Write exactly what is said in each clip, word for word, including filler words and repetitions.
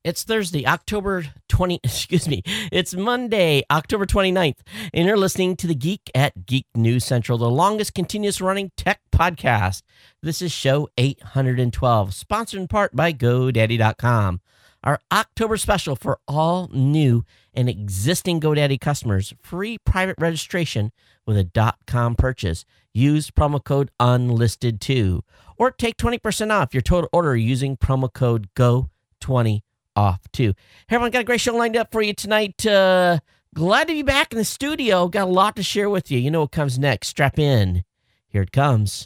It's Thursday, October twentieth, excuse me, it's Monday, October twenty-ninth, and you're listening to The Geek at Geek News Central, the longest continuous running tech podcast. This is show eight hundred twelve, sponsored in part by GoDaddy dot com. Our October special for all new and existing GoDaddy customers, free private registration with a .com purchase. Use promo code unlisted two, or take twenty percent off your total order using promo code G O twenty off too. Hey everyone, got a great show lined up for you tonight. Uh, glad to be back in the studio. Got a lot to share with you. You know what comes next. Strap in. Here it comes.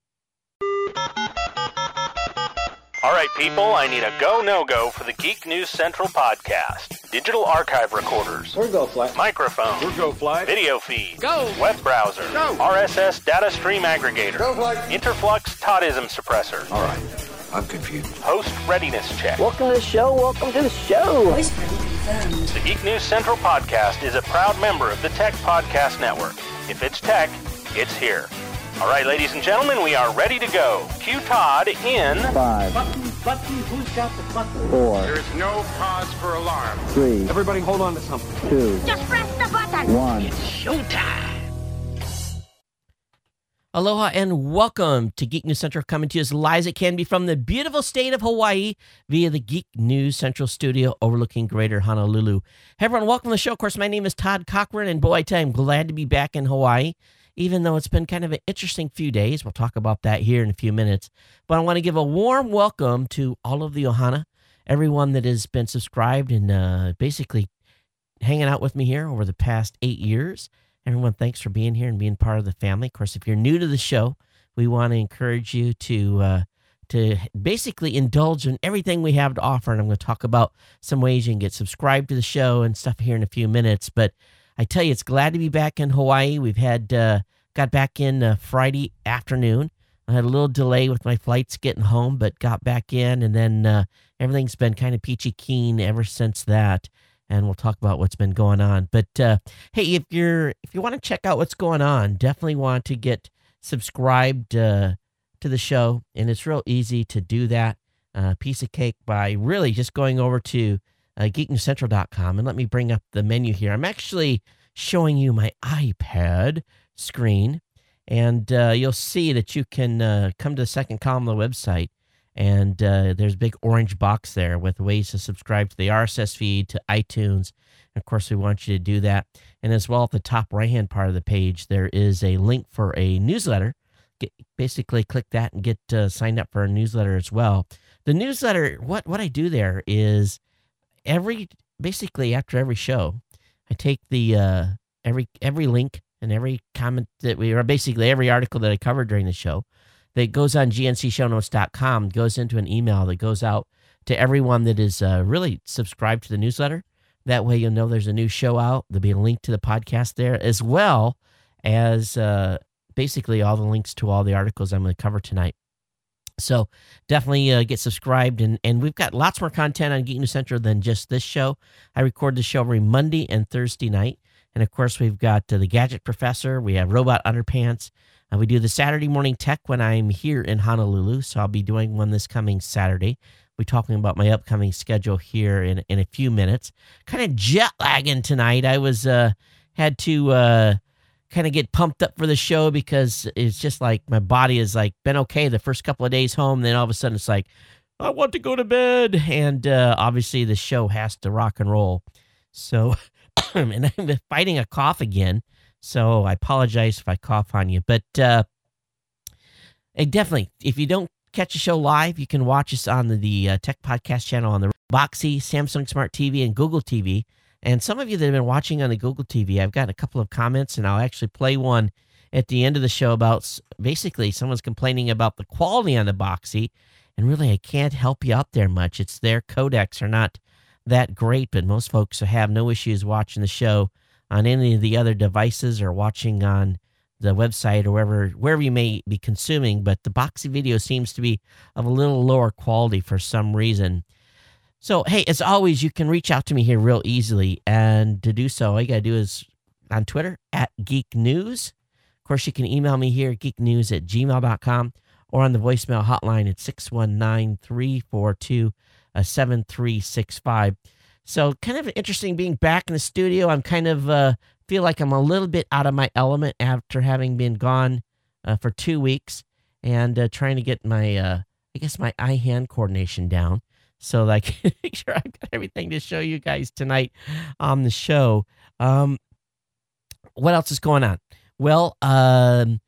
All right, people, I need a go, no-go for the Geek News Central podcast. Digital archive recorders. We're go fly. Microphone. We're go fly. Video feed. Go. Web browser. Go. R S S data stream aggregator. Go fly. Interflux Toddism suppressor. All right. I'm confused. Host readiness check. Welcome to the show. Welcome to the show. Voice print confirmed. The Geek News Central podcast is a proud member of the Tech Podcast Network. If it's tech, it's here. All right, ladies and gentlemen, we are ready to go. Cue Todd in Five, Button, button, who's got the button? four, There is no cause for alarm. three, Everybody hold on to something. two, Just press the button. one. Showtime. Aloha and welcome to Geek News Central, coming to you as live as it can be from the beautiful state of Hawaii via the Geek News Central studio overlooking Greater Honolulu. Hey everyone, welcome to the show. Of course, my name is Todd Cochran, and boy, I tell you, I'm glad to be back in Hawaii, even though it's been kind of an interesting few days. We'll talk about that here in a few minutes. But I want to give a warm welcome to all of the Ohana, everyone that has been subscribed and uh, basically hanging out with me here over the past eight years. Everyone, thanks for being here and being part of the family. Of course, if you're new to the show, we want to encourage you to uh, to basically indulge in everything we have to offer. And I'm going to talk about some ways you can get subscribed to the show and stuff here in a few minutes. But I tell you, it's glad to be back in Hawaii. We've had uh, got back in uh, Friday afternoon. I had a little delay with my flights getting home, but got back in, and then uh, everything's been kind of peachy keen ever since that. And we'll talk about what's been going on. But uh, hey, if you're if you want to check out what's going on, definitely want to get subscribed uh, to the show, and it's real easy to do that. Uh, piece of cake by really just going over to uh, geek news central dot com, and let me bring up the menu here. I'm actually showing you my iPad screen, and uh, you'll see that you can uh, come to the second column of the website. And uh, there's a big orange box there with ways to subscribe to the R S S feed, to iTunes. And of course, we want you to do that. And as well, at the top right-hand part of the page, there is a link for a newsletter. Get, basically, click that and get uh, signed up for a newsletter as well. The newsletter, what, what I do there is every basically after every show, I take the uh, every every link and every comment that we, or basically every article that I covered during the show, that goes on G N C show notes dot com, goes into an email that goes out to everyone that is uh, really subscribed to the newsletter. That way you'll know there's a new show out. There'll be a link to the podcast there, as well as uh, basically all the links to all the articles I'm going to cover tonight. So definitely uh, get subscribed, and, and we've got lots more content on Geek News Central than just this show. I record the show every Monday and Thursday night, and of course we've got uh, the Gadget Professor, we have Robot Underpants. Uh, we do the Saturday morning tech when I'm here in Honolulu, so I'll be doing one this coming Saturday. We'll be talking about my upcoming schedule here in, in a few minutes. Kind of jet lagging tonight. I was uh, had to uh, kind of get pumped up for the show because it's just like my body has like been okay the first couple of days home. Then all of a sudden it's like, I want to go to bed. And uh, obviously the show has to rock and roll. So, and I'm fighting a cough again. So I apologize if I cough on you. But uh, definitely, if you don't catch the show live, you can watch us on the, the uh, Tech Podcast channel on the Boxee, Samsung Smart T V, and Google T V. And some of you that have been watching on the Google T V, I've got a couple of comments, and I'll actually play one at the end of the show about basically someone's complaining about the quality on the Boxee. And really, I can't help you out there much. It's their codecs are not that great, but most folks have no issues watching the show on any of the other devices or watching on the website or wherever wherever you may be consuming, but the Boxee video seems to be of a little lower quality for some reason. So, hey, as always, you can reach out to me here real easily, and to do so, all you got to do is on Twitter, at Geek News. Of course, you can email me here, geeknews at gmail dot com, or on the voicemail hotline at six one nine, three four two, uh, seven three six five. So kind of interesting being back in the studio. I'm kind of uh, feel like I'm a little bit out of my element after having been gone uh, for two weeks and uh, trying to get my, uh, I guess, my eye-hand coordination down so that I can make sure I've got everything to show you guys tonight on the show. Um, what else is going on? Well, um,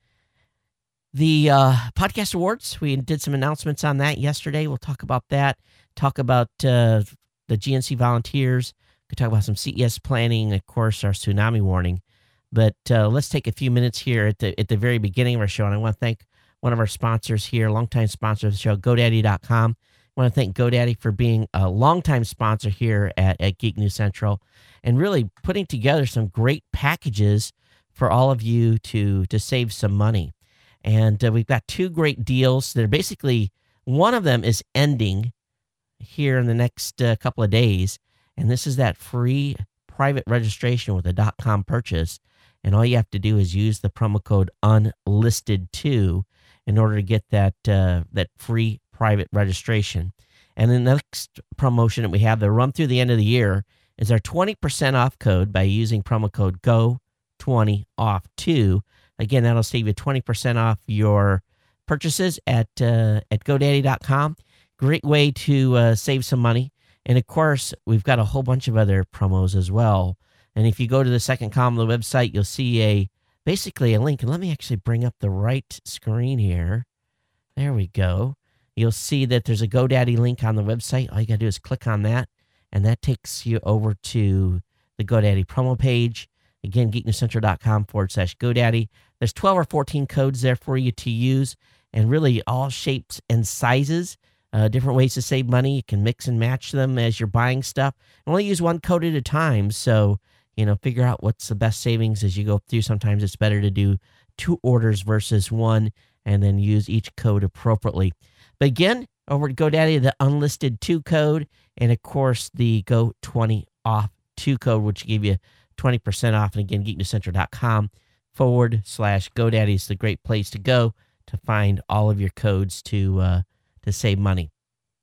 the uh, Podcast Awards, we did some announcements on that yesterday. We'll talk about that, talk about uh, the G N C volunteers, could talk about some C E S planning, of course, our tsunami warning. But uh, let's take a few minutes here at the at the very beginning of our show, and I want to thank one of our sponsors here, longtime sponsor of the show, GoDaddy dot com. I want to thank GoDaddy for being a longtime sponsor here at, at Geek News Central and really putting together some great packages for all of you to, to save some money. And uh, we've got two great deals that are basically, one of them is ending here in the next uh, couple of days. And this is that free private registration with a .com purchase. And all you have to do is use the promo code unlisted two in order to get that uh, that free private registration. And the next promotion that we have that run through the end of the year is our twenty percent off code by using promo code Go twenty off two. Again, that'll save you twenty percent off your purchases at uh, at GoDaddy dot com. Great way to uh, save some money. And of course, we've got a whole bunch of other promos as well. And if you go to the second column of the website, you'll see a basically a link. And let me actually bring up the right screen here. There we go. You'll see that there's a GoDaddy link on the website. All you got to do is click on that, and that takes you over to the GoDaddy promo page. Again, geeknewscentral.com forward slash GoDaddy. There's twelve or fourteen codes there for you to use, and really all shapes and sizes. Uh, different ways to save money. You can mix and match them as you're buying stuff. And only use one code at a time, so you know, figure out what's the best savings as you go through. Sometimes it's better to do two orders versus one, and then use each code appropriately. But again, over at GoDaddy, the unlisted two code, and of course the Go twenty off two code, which will give you twenty percent off. And again, geeknewscentral.com forward slash GoDaddy is the great place to go to find all of your codes to uh, to save money.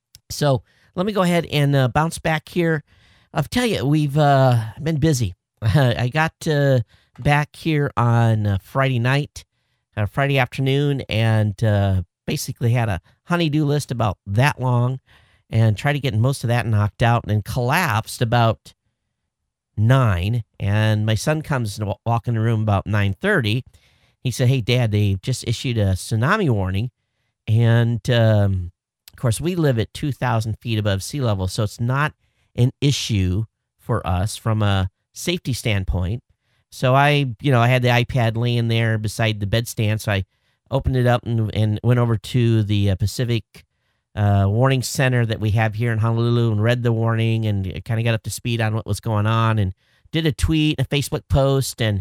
So let me go ahead and uh, bounce back here. I'll tell you, we've uh, been busy. I got uh, back here on uh, Friday night, uh, Friday afternoon, and uh, basically had a honey-do list about that long and tried to get most of that knocked out, and then collapsed about nine. And my son comes and walk in the room about nine thirty. He said, "Hey, Dad, they just issued a tsunami warning." And, um, of course, we live at two thousand feet above sea level, so it's not an issue for us from a safety standpoint. So I, you know, I had the iPad laying there beside the bedstand, so I opened it up and, and went over to the uh, Pacific uh, Warning Center that we have here in Honolulu and read the warning and kind of got up to speed on what was going on and did a tweet, a Facebook post, and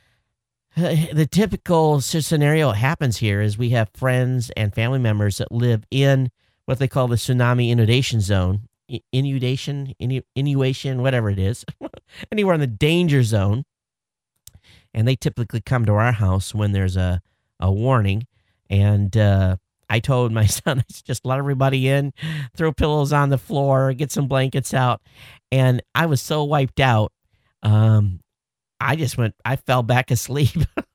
uh, the typical scenario that happens here is we have friends and family members that live in what they call the tsunami inundation zone. Inundation, inu- inundation, whatever it is, anywhere in the danger zone. And they typically come to our house when there's a, a warning. And uh, I told my son, I said, just let everybody in, throw pillows on the floor, get some blankets out. And I was so wiped out. Um, I just went, I fell back asleep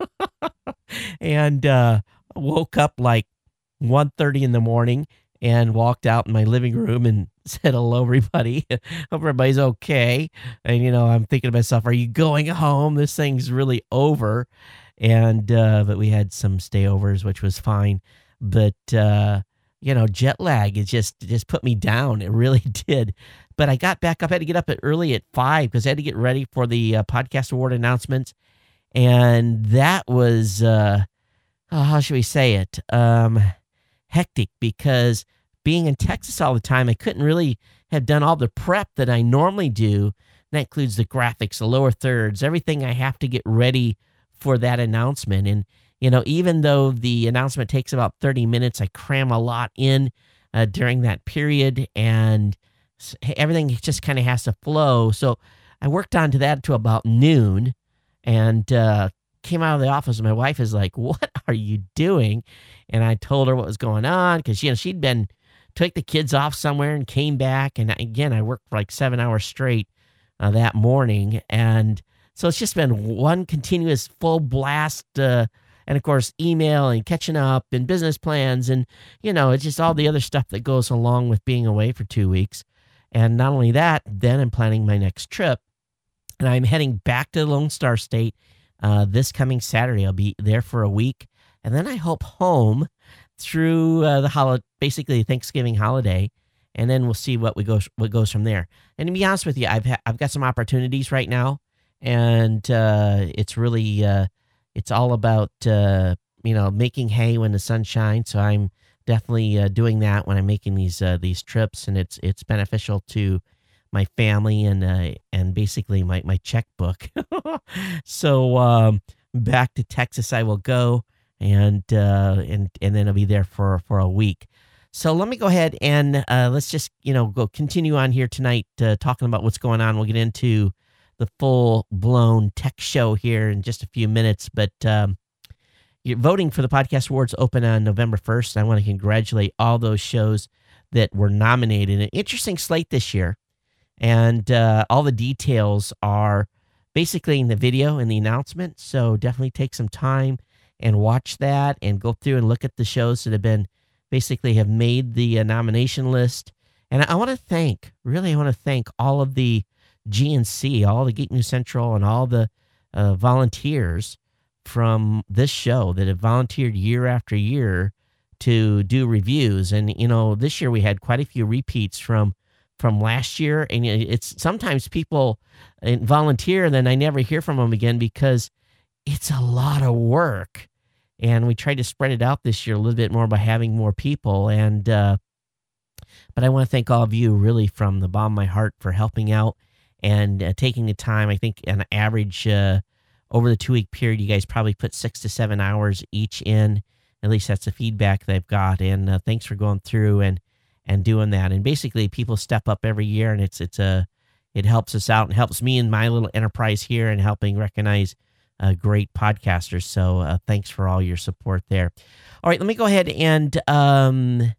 and uh, woke up like one thirty in the morning and walked out in my living room and said, hello, everybody. Hope everybody's okay. And, you know, I'm thinking to myself, are you going home? This thing's really over. And, uh, but we had some stayovers, which was fine. But, uh, you know, jet lag, it just, just put me down. It really did. But I got back up. I had to get up at early at five because I had to get ready for the uh, Podcast Award announcements. And that was, uh, oh, how should we say it? Um, hectic, because being in Texas all the time, I couldn't really have done all the prep that I normally do. That includes the graphics, the lower thirds, everything I have to get ready for that announcement. And, you know, even though the announcement takes about thirty minutes, I cram a lot in uh, during that period, and everything just kind of has to flow. So I worked on to that to about noon, and uh, came out of the office, and my wife is like, what are you doing? And I told her what was going on, because, you know, she'd been took the kids off somewhere and came back. And again, I worked for like seven hours straight uh, that morning. And so it's just been one continuous full blast. Uh, and of course, email and catching up and business plans. And, you know, it's just all the other stuff that goes along with being away for two weeks. And not only that, then I'm planning my next trip. And I'm heading back to the Lone Star State uh, this coming Saturday. I'll be there for a week. And then I hope home through uh, the holiday, basically Thanksgiving holiday. And then we'll see what we go what goes from there. And to be honest with you, I've ha- I've got some opportunities right now. And uh, it's really, uh, it's all about, uh, you know, making hay when the sun shines. So I'm definitely uh, doing that when I'm making these uh, these trips. And it's it's beneficial to my family and uh, and basically my, my checkbook. So um, back to Texas I will go, and uh, and and then I'll be there for, for a week. So let me go ahead and uh, let's just, you know, go continue on here tonight uh, talking about what's going on. We'll get into the full-blown tech show here in just a few minutes. But um, you're voting for the Podcast Awards open on November first. I want to congratulate all those shows that were nominated. An interesting slate this year. And uh, all the details are basically in the video and the announcement. So definitely take some time and watch that and go through and look at the shows that have been basically have made the uh, nomination list. And I, I want to thank, really, I want to thank all of the G N C, all the Geek News Central, and all the uh, volunteers from this show that have volunteered year after year to do reviews. And, you know, this year we had quite a few repeats from from last year, and it's sometimes people volunteer and then I never hear from them again because it's a lot of work. And we tried to spread it out this year a little bit more by having more people. And uh, but I want to thank all of you really from the bottom of my heart for helping out and uh, taking the time. I think on average uh, over the two week period, you guys probably put six to seven hours each in. At least that's the feedback that I've got. And uh, thanks for going through and and doing that. And basically people step up every year, and it's it's a it helps us out and helps me in my little enterprise here and helping recognize uh, great podcasters. So uh, thanks for all your support there. All right, let me go ahead and um,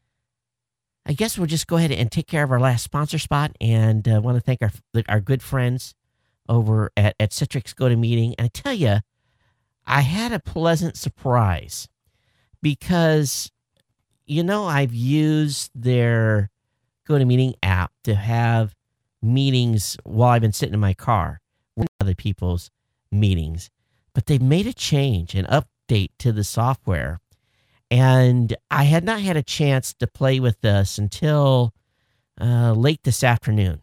I guess we'll just go ahead and take care of our last sponsor spot. And I uh, want to thank our our good friends over at, at Citrix GoToMeeting. And I tell you, I had a pleasant surprise because you know, I've used their GoToMeeting app to have meetings while I've been sitting in my car with other people's meetings. But they've made a change, an update to the software. And I had not had a chance to play with this until uh, late this afternoon.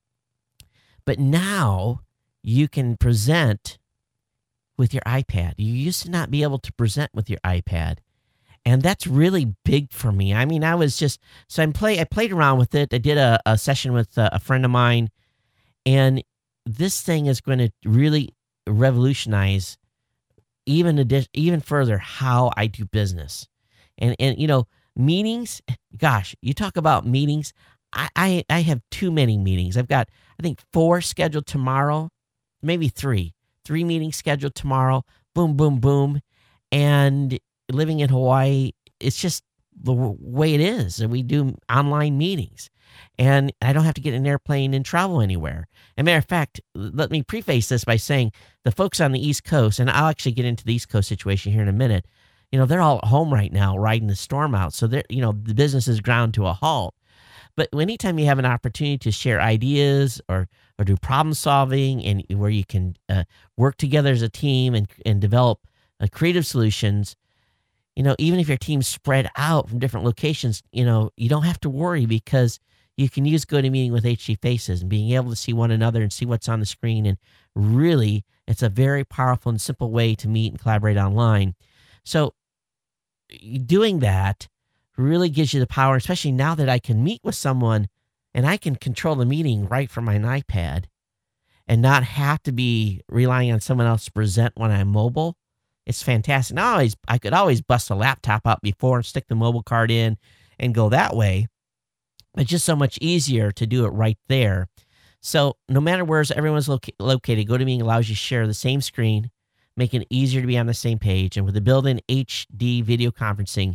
But now you can present with your iPad. You used to not be able to present with your iPad. And that's really big for me. I mean, I was just, so I'm play, I played around with it. I did a, a session with a, a friend of mine, and this thing is going to really revolutionize even adi- even further how I do business. And, and you know, meetings, gosh, you talk about meetings. I, I, I have too many meetings. I've got, I think, four scheduled tomorrow, maybe three, three meetings scheduled tomorrow. Boom, boom, boom. And living in Hawaii, it's just the way it is. We do online meetings, and I don't have to get in an airplane and travel anywhere. As a matter of fact, let me preface this by saying the folks on the East Coast, and I'll actually get into the East Coast situation here in a minute, you know, they're all at home right now riding the storm out. So they're, you know, the business is ground to a halt. But anytime you have an opportunity to share ideas or or do problem solving, and where you can uh, work together as a team and and develop uh, creative solutions, you know, even if your team's spread out from different locations, you know, you don't have to worry because you can use GoToMeeting with H D Faces and being able to see one another and see what's on the screen. And really, it's a very powerful and simple way to meet and collaborate online. So doing that really gives you the power, especially now that I can meet with someone and I can control the meeting right from my iPad and not have to be relying on someone else to present when I'm mobile. It's fantastic. Now, I, always, I could always bust a laptop out before and stick the mobile card in and go that way. But just so much easier to do it right there. So no matter where everyone's loca- located, GoToMeeting allows you to share the same screen, making it easier to be on the same page. And with the built-in H D video conferencing,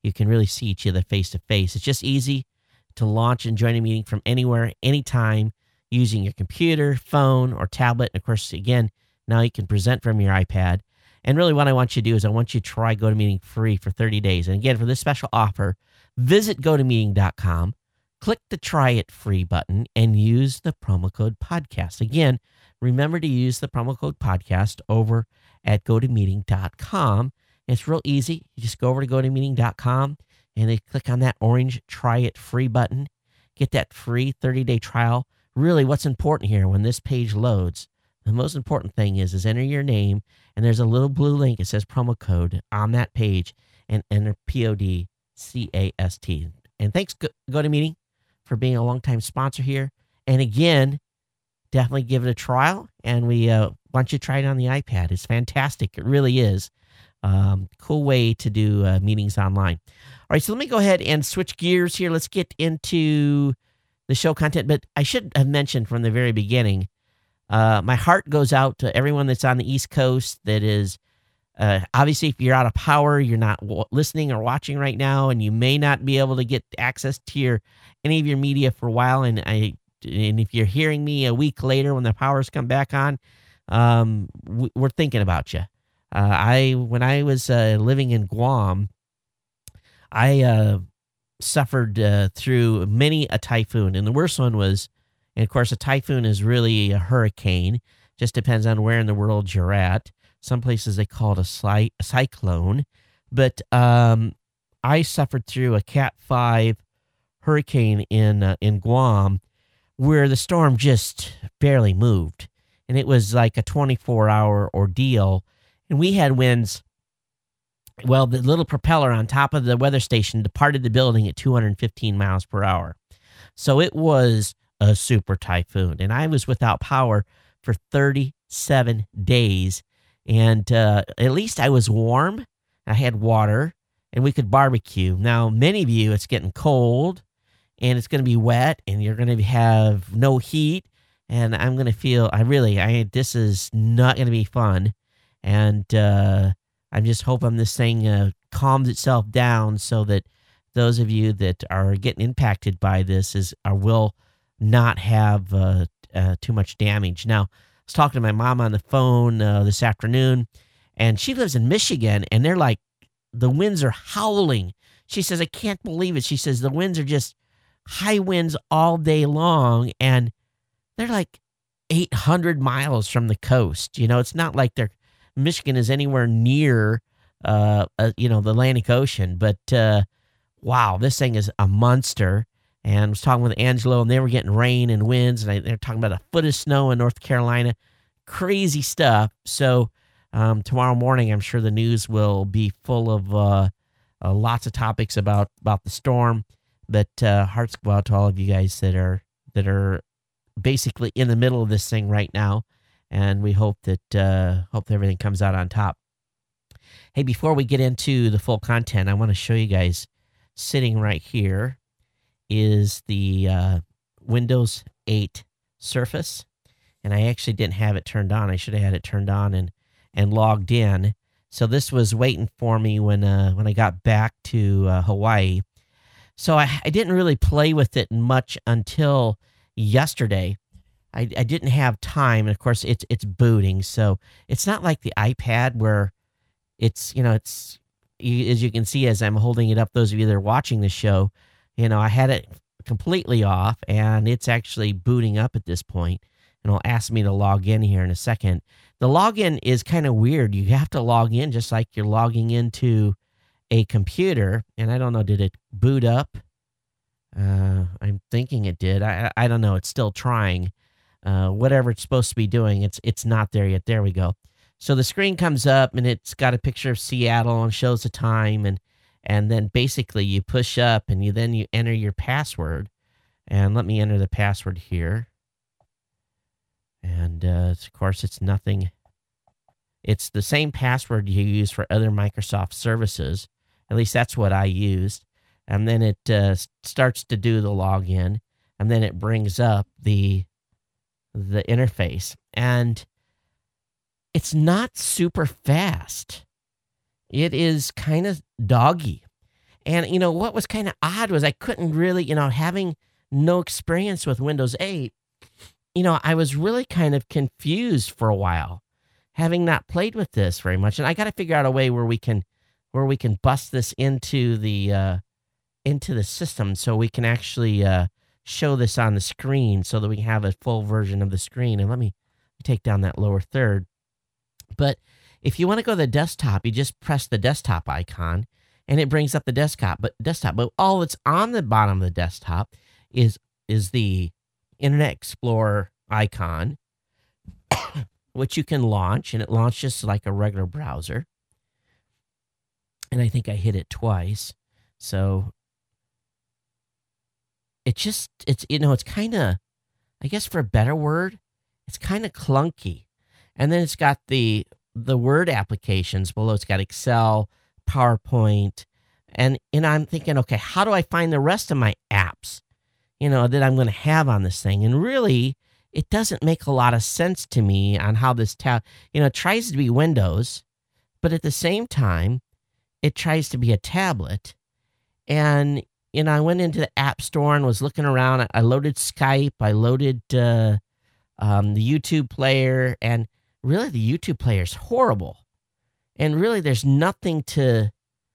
you can really see each other face to face. It's just easy to launch and join a meeting from anywhere, anytime, using your computer, phone, or tablet. And of course, again, now you can present from your iPad. And really what I want you to do is I want you to try GoToMeeting free for thirty days. And again, for this special offer, visit go to meeting dot com, click the Try It Free button, and use the promo code podcast. Again, remember to use the promo code podcast over at go to meeting dot com. It's real easy. You just go over to go to meeting dot com and then click on that orange Try It Free button. Get that free thirty-day trial. Really, what's important here when this page loads, the most important thing is, is enter your name, and there's a little blue link. It says promo code on that page, and enter P O D C A S T. And thanks, GoToMeeting, for being a longtime sponsor here. And again, definitely give it a trial, and we uh, want you to try it on the iPad. It's fantastic. It really is. Um, cool way to do uh, meetings online. All right, so let me go ahead and switch gears here. Let's get into the show content. But I should have mentioned from the very beginning, uh, my heart goes out to everyone that's on the East Coast that is, uh, obviously, if you're out of power, you're not w- listening or watching right now, and you may not be able to get access to your any of your media for a while. And I, and if you're hearing me a week later when the powers come back on, um, w- we're thinking about you. Uh, I when I was uh, living in Guam, I uh, suffered uh, through many a typhoon, and the worst one was, and of course, a typhoon is really a hurricane. Just depends on where in the world you're at. Some places they call it a, cy- a cyclone, but um, I suffered through a Cat five hurricane in uh, in Guam, where the storm just barely moved, and it was like a twenty-four hour ordeal. And we had winds. Well, the little propeller on top of the weather station departed the building at two hundred fifteen miles per hour. So it was a super typhoon. And I was without power for thirty-seven days. And uh, at least I was warm. I had water, and we could barbecue. Now, many of you, it's getting cold, and it's going to be wet, and you're going to have no heat. And I'm going to feel, I really, I this is not going to be fun. And uh, I'm just hoping this thing uh, calms itself down so that those of you that are getting impacted by this is are, will not have uh, uh, too much damage. Now, I was talking to my mom on the phone uh, this afternoon, and she lives in Michigan, and they're like, the winds are howling. She says, I can't believe it. She says, the winds are just high winds all day long, and they're like eight hundred miles from the coast. You know, it's not like they're Michigan is anywhere near, uh, uh, you know, the Atlantic Ocean. But, uh, wow, this thing is a monster. And I was talking with Angelo, and they were getting rain and winds, and I, they're talking about a foot of snow in North Carolina. Crazy stuff. So um, tomorrow morning, I'm sure the news will be full of uh, uh, lots of topics about, about the storm. But uh, hearts go out to all of you guys that are that are basically in the middle of this thing right now. And we hope that uh, hope that everything comes out on top. Hey, before we get into the full content, I want to show you guys, sitting right here is the uh, Windows eight Surface. And I actually didn't have it turned on. I should have had it turned on and, and logged in. So this was waiting for me when uh, when I got back to uh, Hawaii. So I, I didn't really play with it much until yesterday. I, I didn't have time, and of course it's it's booting, so it's not like the iPad where it's, you know, it's, as you can see as I'm holding it up, those of you that are watching the show, you know, I had it completely off, and it's actually booting up at this point, and it'll ask me to log in here in a second. The login is kind of weird. You have to log in just like you're logging into a computer, and I don't know, did it boot up? Uh, I'm thinking it did. I I don't know. It's still trying. Uh, whatever it's supposed to be doing, it's it's not there yet. There we go. So the screen comes up, and it's got a picture of Seattle and shows the time, and and then basically you push up, and you then you enter your password. And let me enter the password here. And uh, of course, it's nothing. It's the same password you use for other Microsoft services. At least that's what I used. And then it uh, starts to do the login, and then it brings up the the interface, and it's not super fast. It is kind of doggy. And, you know, what was kind of odd was I couldn't really, you know, having no experience with Windows eight, you know, I was really kind of confused for a while, having not played with this very much. And I got to figure out a way where we can, where we can bust this into the, uh, into the system so we can actually uh, show this on the screen so that we can have a full version of the screen. And let me take down that lower third. But if you want to go to the desktop, you just press the desktop icon and it brings up the desktop. But desktop, but all that's on the bottom of the desktop is is the Internet Explorer icon, which you can launch, and it launches like a regular browser. And I think I hit it twice. So it just, it's, you know, it's kind of, I guess for a better word, it's kind of clunky. And then it's got the the Word applications below. It's got Excel, PowerPoint, and, and I'm thinking, okay, how do I find the rest of my apps, you know, that I'm going to have on this thing? And really, it doesn't make a lot of sense to me on how this tab, you know, it tries to be Windows, but at the same time, it tries to be a tablet. And, you know, I went into the App Store and was looking around. I loaded Skype. I loaded uh, um, the YouTube player. And really, the YouTube player is horrible. And really, there's nothing to,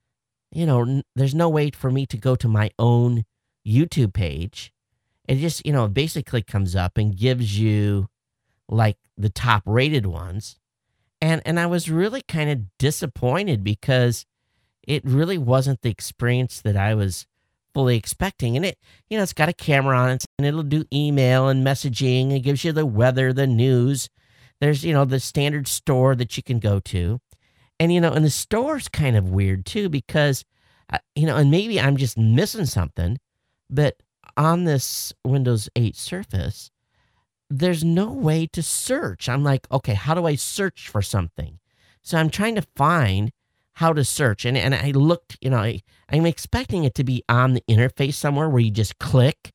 you know, n- there's no way for me to go to my own YouTube page. It just, you know, basically comes up and gives you, like, the top rated ones. And, and I was really kind of disappointed because it really wasn't the experience that I was fully expecting. And it, you know, it's got a camera on it, and it'll do email and messaging. It gives you the weather, the news. There's, you know, the standard store that you can go to. And, you know, and the store's kind of weird too, because, uh, you know, and maybe I'm just missing something, but on this Windows eight Surface, there's no way to search. I'm like, okay, how do I search for something? So I'm trying to find how to search. And, and I looked, you know, I, I'm expecting it to be on the interface somewhere where you just click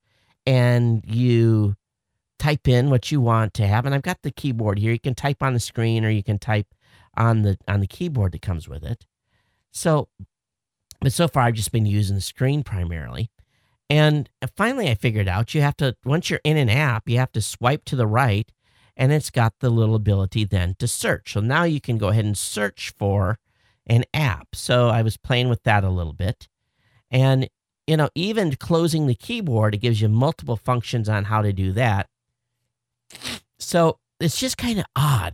and you type in what you want to have. And I've got the keyboard here. You can type on the screen, or you can type on the on the keyboard that comes with it. So, but so far I've just been using the screen primarily. And finally I figured out you have to, once you're in an app, you have to swipe to the right, and it's got the little ability then to search. So now you can go ahead and search for an app. So I was playing with that a little bit. And, you know, even closing the keyboard, it gives you multiple functions on how to do that. So it's just kind of odd.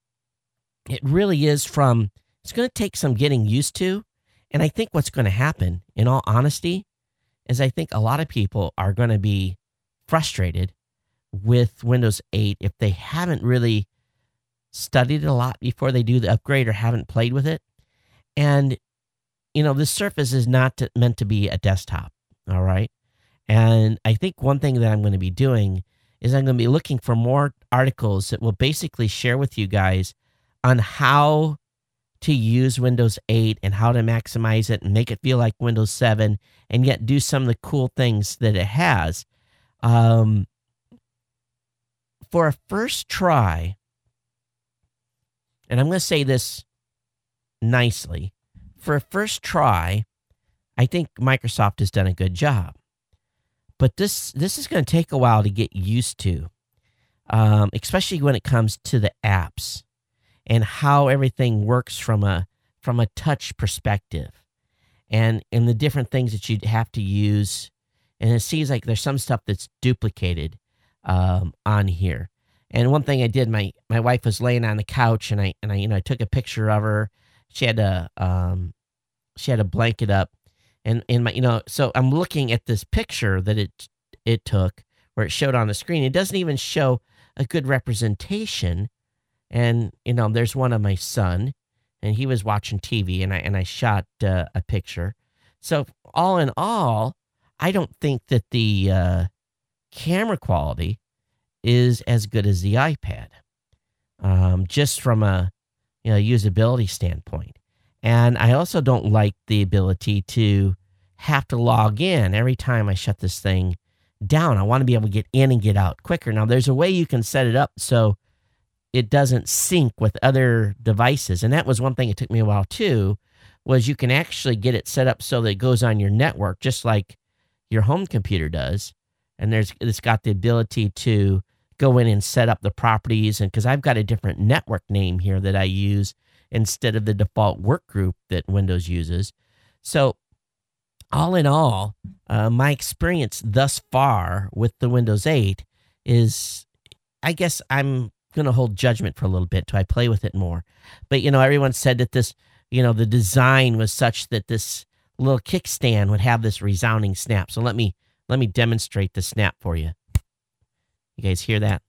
It really is from, it's going to take some getting used to. And I think what's going to happen, in all honesty, is I think a lot of people are going to be frustrated with Windows eight if they haven't really studied it a lot before they do the upgrade or haven't played with it. And, you know, this Surface is not to, meant to be a desktop, all right? And I think one thing that I'm going to be doing is I'm going to be looking for more articles that will basically share with you guys on how to use Windows eight and how to maximize it and make it feel like Windows seven, and yet do some of the cool things that it has. Um, for a first try, and I'm going to say this nicely, for a first try, I think Microsoft has done a good job. But this this is going to take a while to get used to, um, especially when it comes to the apps and how everything works from a from a touch perspective, and and the different things that you'd have to use. And it seems like there's some stuff that's duplicated um, on here. And one thing I did, my my wife was laying on the couch, and I and I you know I took a picture of her. She had a um, she had a blanket up. And in my, you know, so I'm looking at this picture that it it took where it showed on the screen. It doesn't even show a good representation. And, you know, there's one of my son, and he was watching T V, and I and I shot uh, a picture. So all in all, I don't think that the uh, camera quality is as good as the iPad, um, just from a, you know, usability standpoint. And I also don't like the ability to have to log in every time I shut this thing down. I want to be able to get in and get out quicker. Now, there's a way you can set it up so it doesn't sync with other devices. And that was one thing it took me a while too, was you can actually get it set up so that it goes on your network, just like your home computer does. And there's it's got the ability to go in and set up the properties. And because I've got a different network name here that I use instead of the default work group that Windows uses. So all in all, uh, my experience thus far with the Windows eight is, I guess I'm going to hold judgment for a little bit till I play with it more. But, you know, everyone said that this, you know, the design was such that this little kickstand would have this resounding snap. So let me let me demonstrate the snap for you. You guys hear that?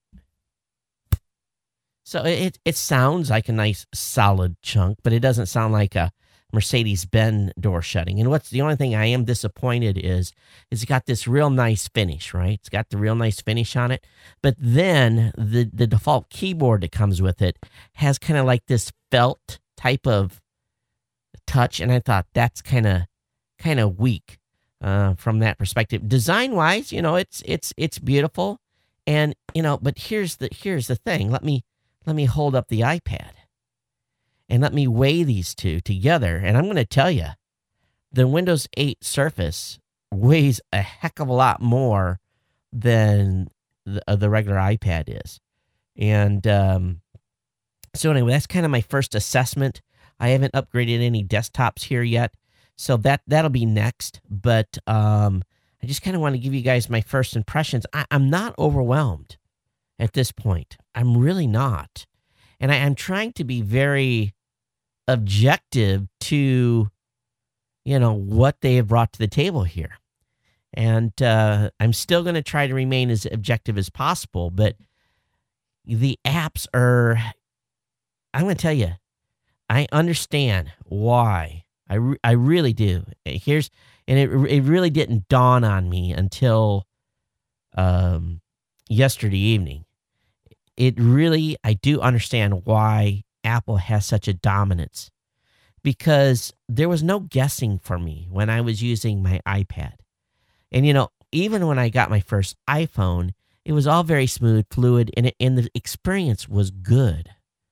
So it it sounds like a nice solid chunk, but it doesn't sound like a Mercedes-Benz door shutting. And what's the only thing I am disappointed is, is it's got this real nice finish, right? It's got the real nice finish on it. But then the, the default keyboard that comes with it has kind of like this felt type of touch. And I thought that's kind of kind of weak uh, from that perspective. Design-wise, you know, it's it's it's beautiful. And, you know, but here's the here's the thing. Let me let me hold up the iPad. And let me weigh these two together. And I'm going to tell you, the Windows eight Surface weighs a heck of a lot more than the, uh, the regular iPad is. And um, so anyway, that's kind of my first assessment. I haven't upgraded any desktops here yet. So that, that'll be next. But um, I just kind of want to give you guys my first impressions. I, I'm not overwhelmed at this point. I'm really not. And I, I'm trying to be very objective to, you know, what they have brought to the table here. And uh, I'm still going to try to remain as objective as possible. But the apps are, I'm going to tell you, I understand why. I, re- I really do. Here's, and it, it really didn't dawn on me until um, yesterday evening. It really, I do understand why Apple has such a dominance, because there was no guessing for me when I was using my iPad. And, you know, even when I got my first iPhone, it was all very smooth, fluid, and, it, and the experience was good.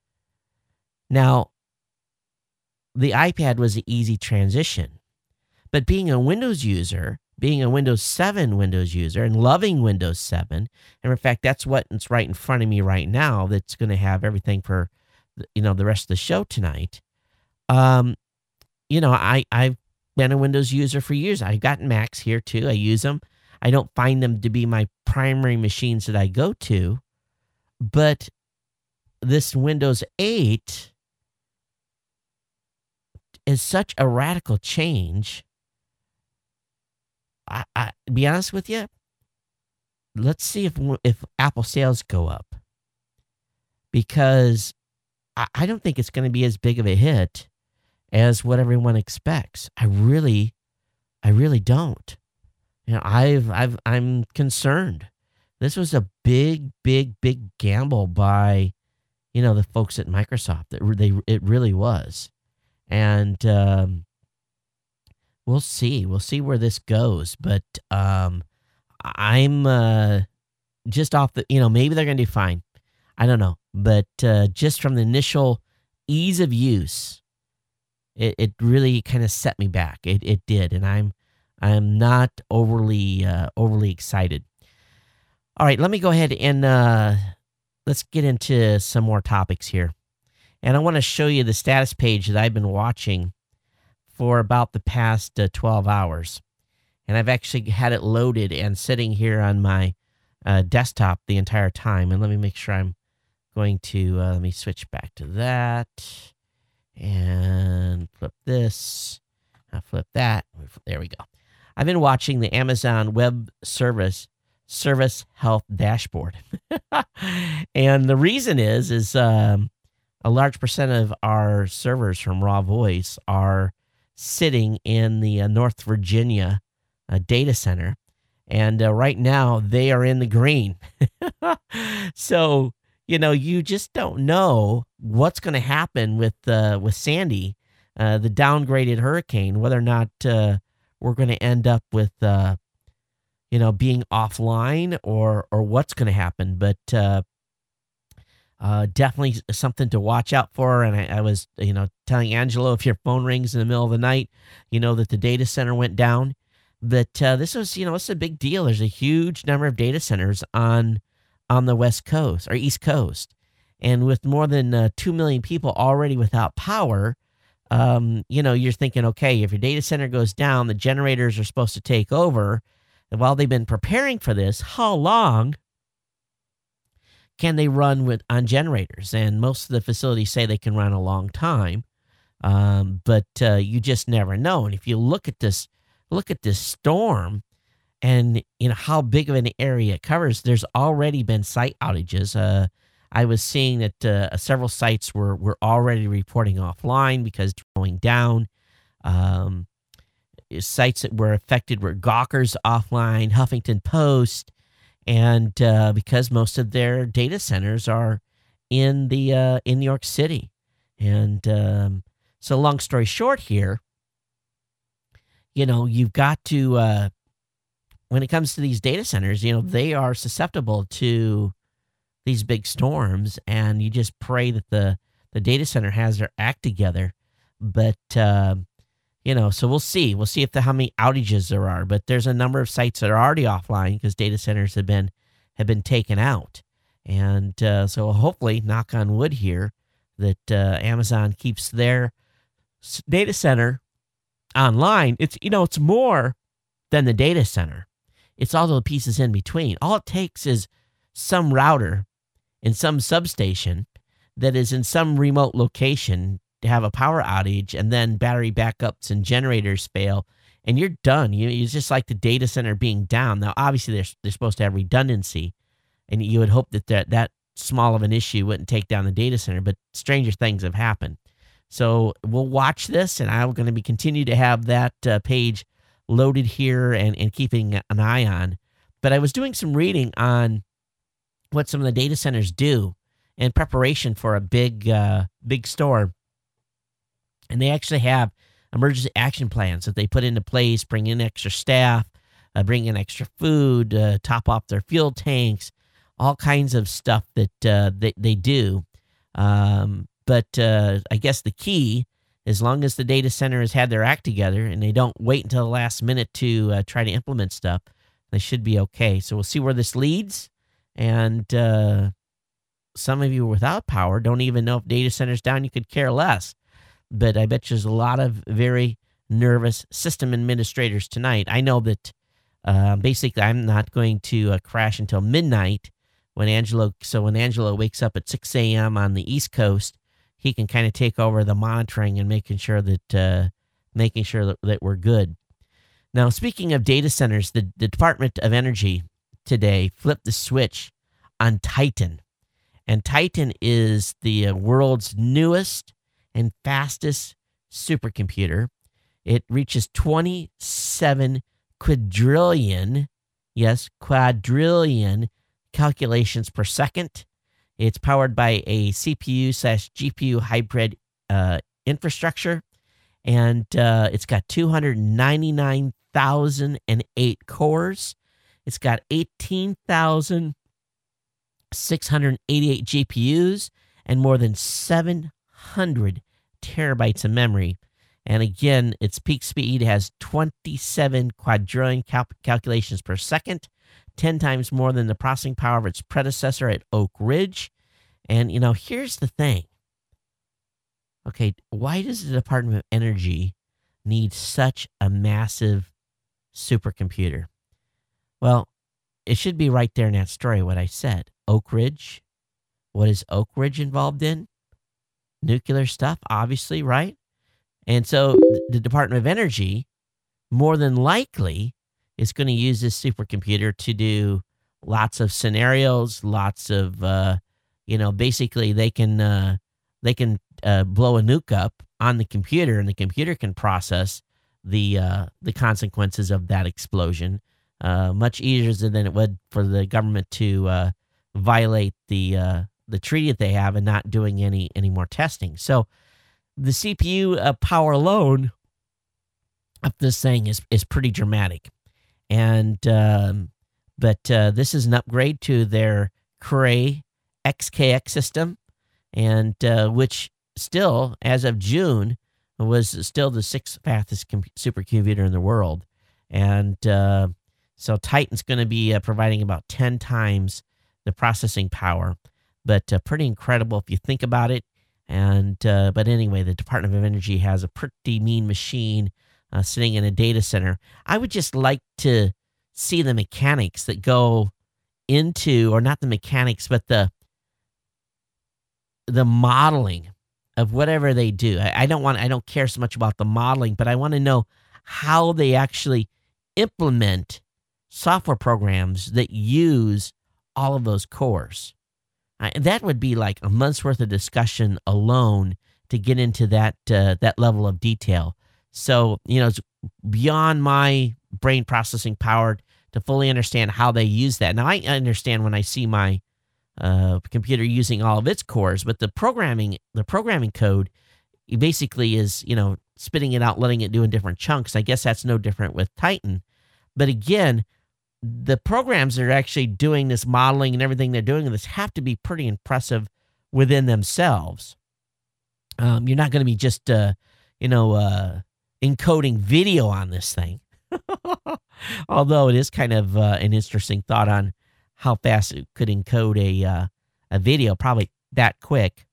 Now, the iPad was an easy transition, but being a Windows user, being a Windows seven Windows user and loving Windows seven, and in fact, that's what's right in front of me right now that's going to have everything for, you know, the rest of the show tonight. Um, you know, I, I've been a Windows user for years. I've got Macs here too. I use them. I don't find them to be my primary machines that I go to, but this Windows eight is such a radical change. I, I be honest with you, let's see if if Apple sales go up, because I, I don't think it's going to be as big of a hit as what everyone expects. I really, I really don't. You know, I've I've I'm concerned. This was a big, big, big gamble by, you know, the folks at Microsoft. That they it really was, and. Um, We'll see. We'll see where this goes. But um, I'm uh, just off the, you know, maybe they're going to do fine. I don't know. But uh, just from the initial ease of use, it, it really kind of set me back. It it did. And I'm I'm not overly uh, overly excited. All right, let me go ahead and uh, let's get into some more topics here. And I want to show you the status page that I've been watching for about the past uh, twelve hours. And I've actually had it loaded and sitting here on my uh, desktop the entire time. And let me make sure I'm going to, uh, let me switch back to that and flip this. I'll flip that. There we go. I've been watching the Amazon Web Service Service Health Dashboard. And the reason is, is um, a large percent of our servers from Raw Voice are sitting in the uh, North Virginia uh, data center. And uh, right now they are in the green. So, you know, you just don't know what's going to happen with uh, with Sandy, uh, the downgraded hurricane, whether or not uh, we're going to end up with, uh, you know, being offline or or what's going to happen. But uh, Uh, definitely something to watch out for. And I, I was, you know, telling Angelo, if your phone rings in the middle of the night, you know that the data center went down. But uh, this was, you know, it's a big deal. There's a huge number of data centers on on the West Coast or East Coast. And with more than uh, two million people already without power, um, you know, you're thinking, okay, if your data center goes down, the generators are supposed to take over. And while they've been preparing for this, how long can they run with on generators? And most of the facilities say they can run a long time, um, but uh, you just never know. And if you look at this, look at this storm, and you know how big of an area it covers, there's already been site outages. Uh, I was seeing that uh, several sites were were already reporting offline because going down. Um, sites that were affected were Gawker's offline, Huffington Post. And uh, because most of their data centers are in the uh, in New York City, and um, so long story short here, you know, you've got to uh, when it comes to these data centers, you know, they are susceptible to these big storms, and you just pray that the the data center has their act together. But uh, you know, so we'll see. We'll see if the how many outages there are. But there's a number of sites that are already offline because data centers have been have been taken out. And uh, so hopefully, knock on wood here, that uh, Amazon keeps their data center online. It's you know, it's more than the data center. It's all the pieces in between. All it takes is some router in some substation that is in some remote location to have a power outage, and then battery backups and generators fail, and you're done. You, it's just like the data center being down. Now, obviously, they're, they're supposed to have redundancy, and you would hope that, that that small of an issue wouldn't take down the data center, but stranger things have happened. So we'll watch this, and I'm going to be continue to have that uh, page loaded here and, and keeping an eye on. But I was doing some reading on what some of the data centers do in preparation for a big, uh, big storm. And they actually have emergency action plans that they put into place, bring in extra staff, uh, bring in extra food, uh, top off their fuel tanks, all kinds of stuff that uh, they, they do. Um, but uh, I guess the key, as long as the data center has had their act together and they don't wait until the last minute to uh, try to implement stuff, they should be okay. So we'll see where this leads. And uh, some of you without power don't even know if data center's down. You could care less. But I bet there's a lot of very nervous system administrators tonight. I know that uh, basically I'm not going to uh, crash until midnight when Angelo. So when Angelo wakes up at six a.m. on the East Coast, he can kind of take over the monitoring and making sure that uh, making sure that, that we're good. Now, speaking of data centers, the, the Department of Energy today flipped the switch on Titan, and Titan is the uh, world's newest and fastest supercomputer. It reaches twenty-seven quadrillion, yes, quadrillion calculations per second. It's powered by a C P U slash G P U hybrid uh, infrastructure, and uh, it's got two hundred ninety-nine thousand eight cores. It's got eighteen thousand six hundred eighty-eight G P Us and more than seven hundred terabytes of memory. And again, its peak speed has twenty-seven quadrillion cal- calculations per second, ten times more than the processing power of its predecessor at Oak Ridge. And, you know, here's the thing. Okay, why does the Department of Energy need such a massive supercomputer? Well, it should be right there in that story, what I said. Oak Ridge. What is Oak Ridge involved in? Nuclear stuff, obviously, right? And so the Department of Energy, more than likely, is going to use this supercomputer to do lots of scenarios, lots of, uh, you know, basically they can uh, they can uh, blow a nuke up on the computer, and the computer can process the uh, the consequences of that explosion uh, much easier than it would for the government to uh, violate the uh, the treaty that they have and not doing any any more testing. So the C P U uh, power alone of this thing is is pretty dramatic, and um, but uh, this is an upgrade to their Cray X K X system, and uh, which still, as of June, was still the sixth fastest com- supercomputer in the world. And uh, so Titan's going to be uh, providing about ten times the processing power, but uh, pretty incredible if you think about it. And uh, but anyway, the Department of Energy has a pretty mean machine uh, sitting in a data center. I would just like to see the mechanics that go into, or not the mechanics, but the the modeling of whatever they do. I, I don't want, I don't care so much about the modeling, but I want to know how they actually implement software programs that use all of those cores. Uh, that would be like a month's worth of discussion alone to get into that uh, that level of detail. So, you know, it's beyond my brain processing power to fully understand how they use that. Now, I understand when I see my uh, computer using all of its cores, but the programming, the programming code, it basically is, you know, spitting it out, letting it do in different chunks. I guess that's no different with Titan. But again, the programs that are actually doing this modeling and everything they're doing in this have to be pretty impressive within themselves. Um, you're not going to be just, uh, you know, uh, encoding video on this thing. Although it is kind of uh, an interesting thought on how fast it could encode a uh, a video, probably that quick.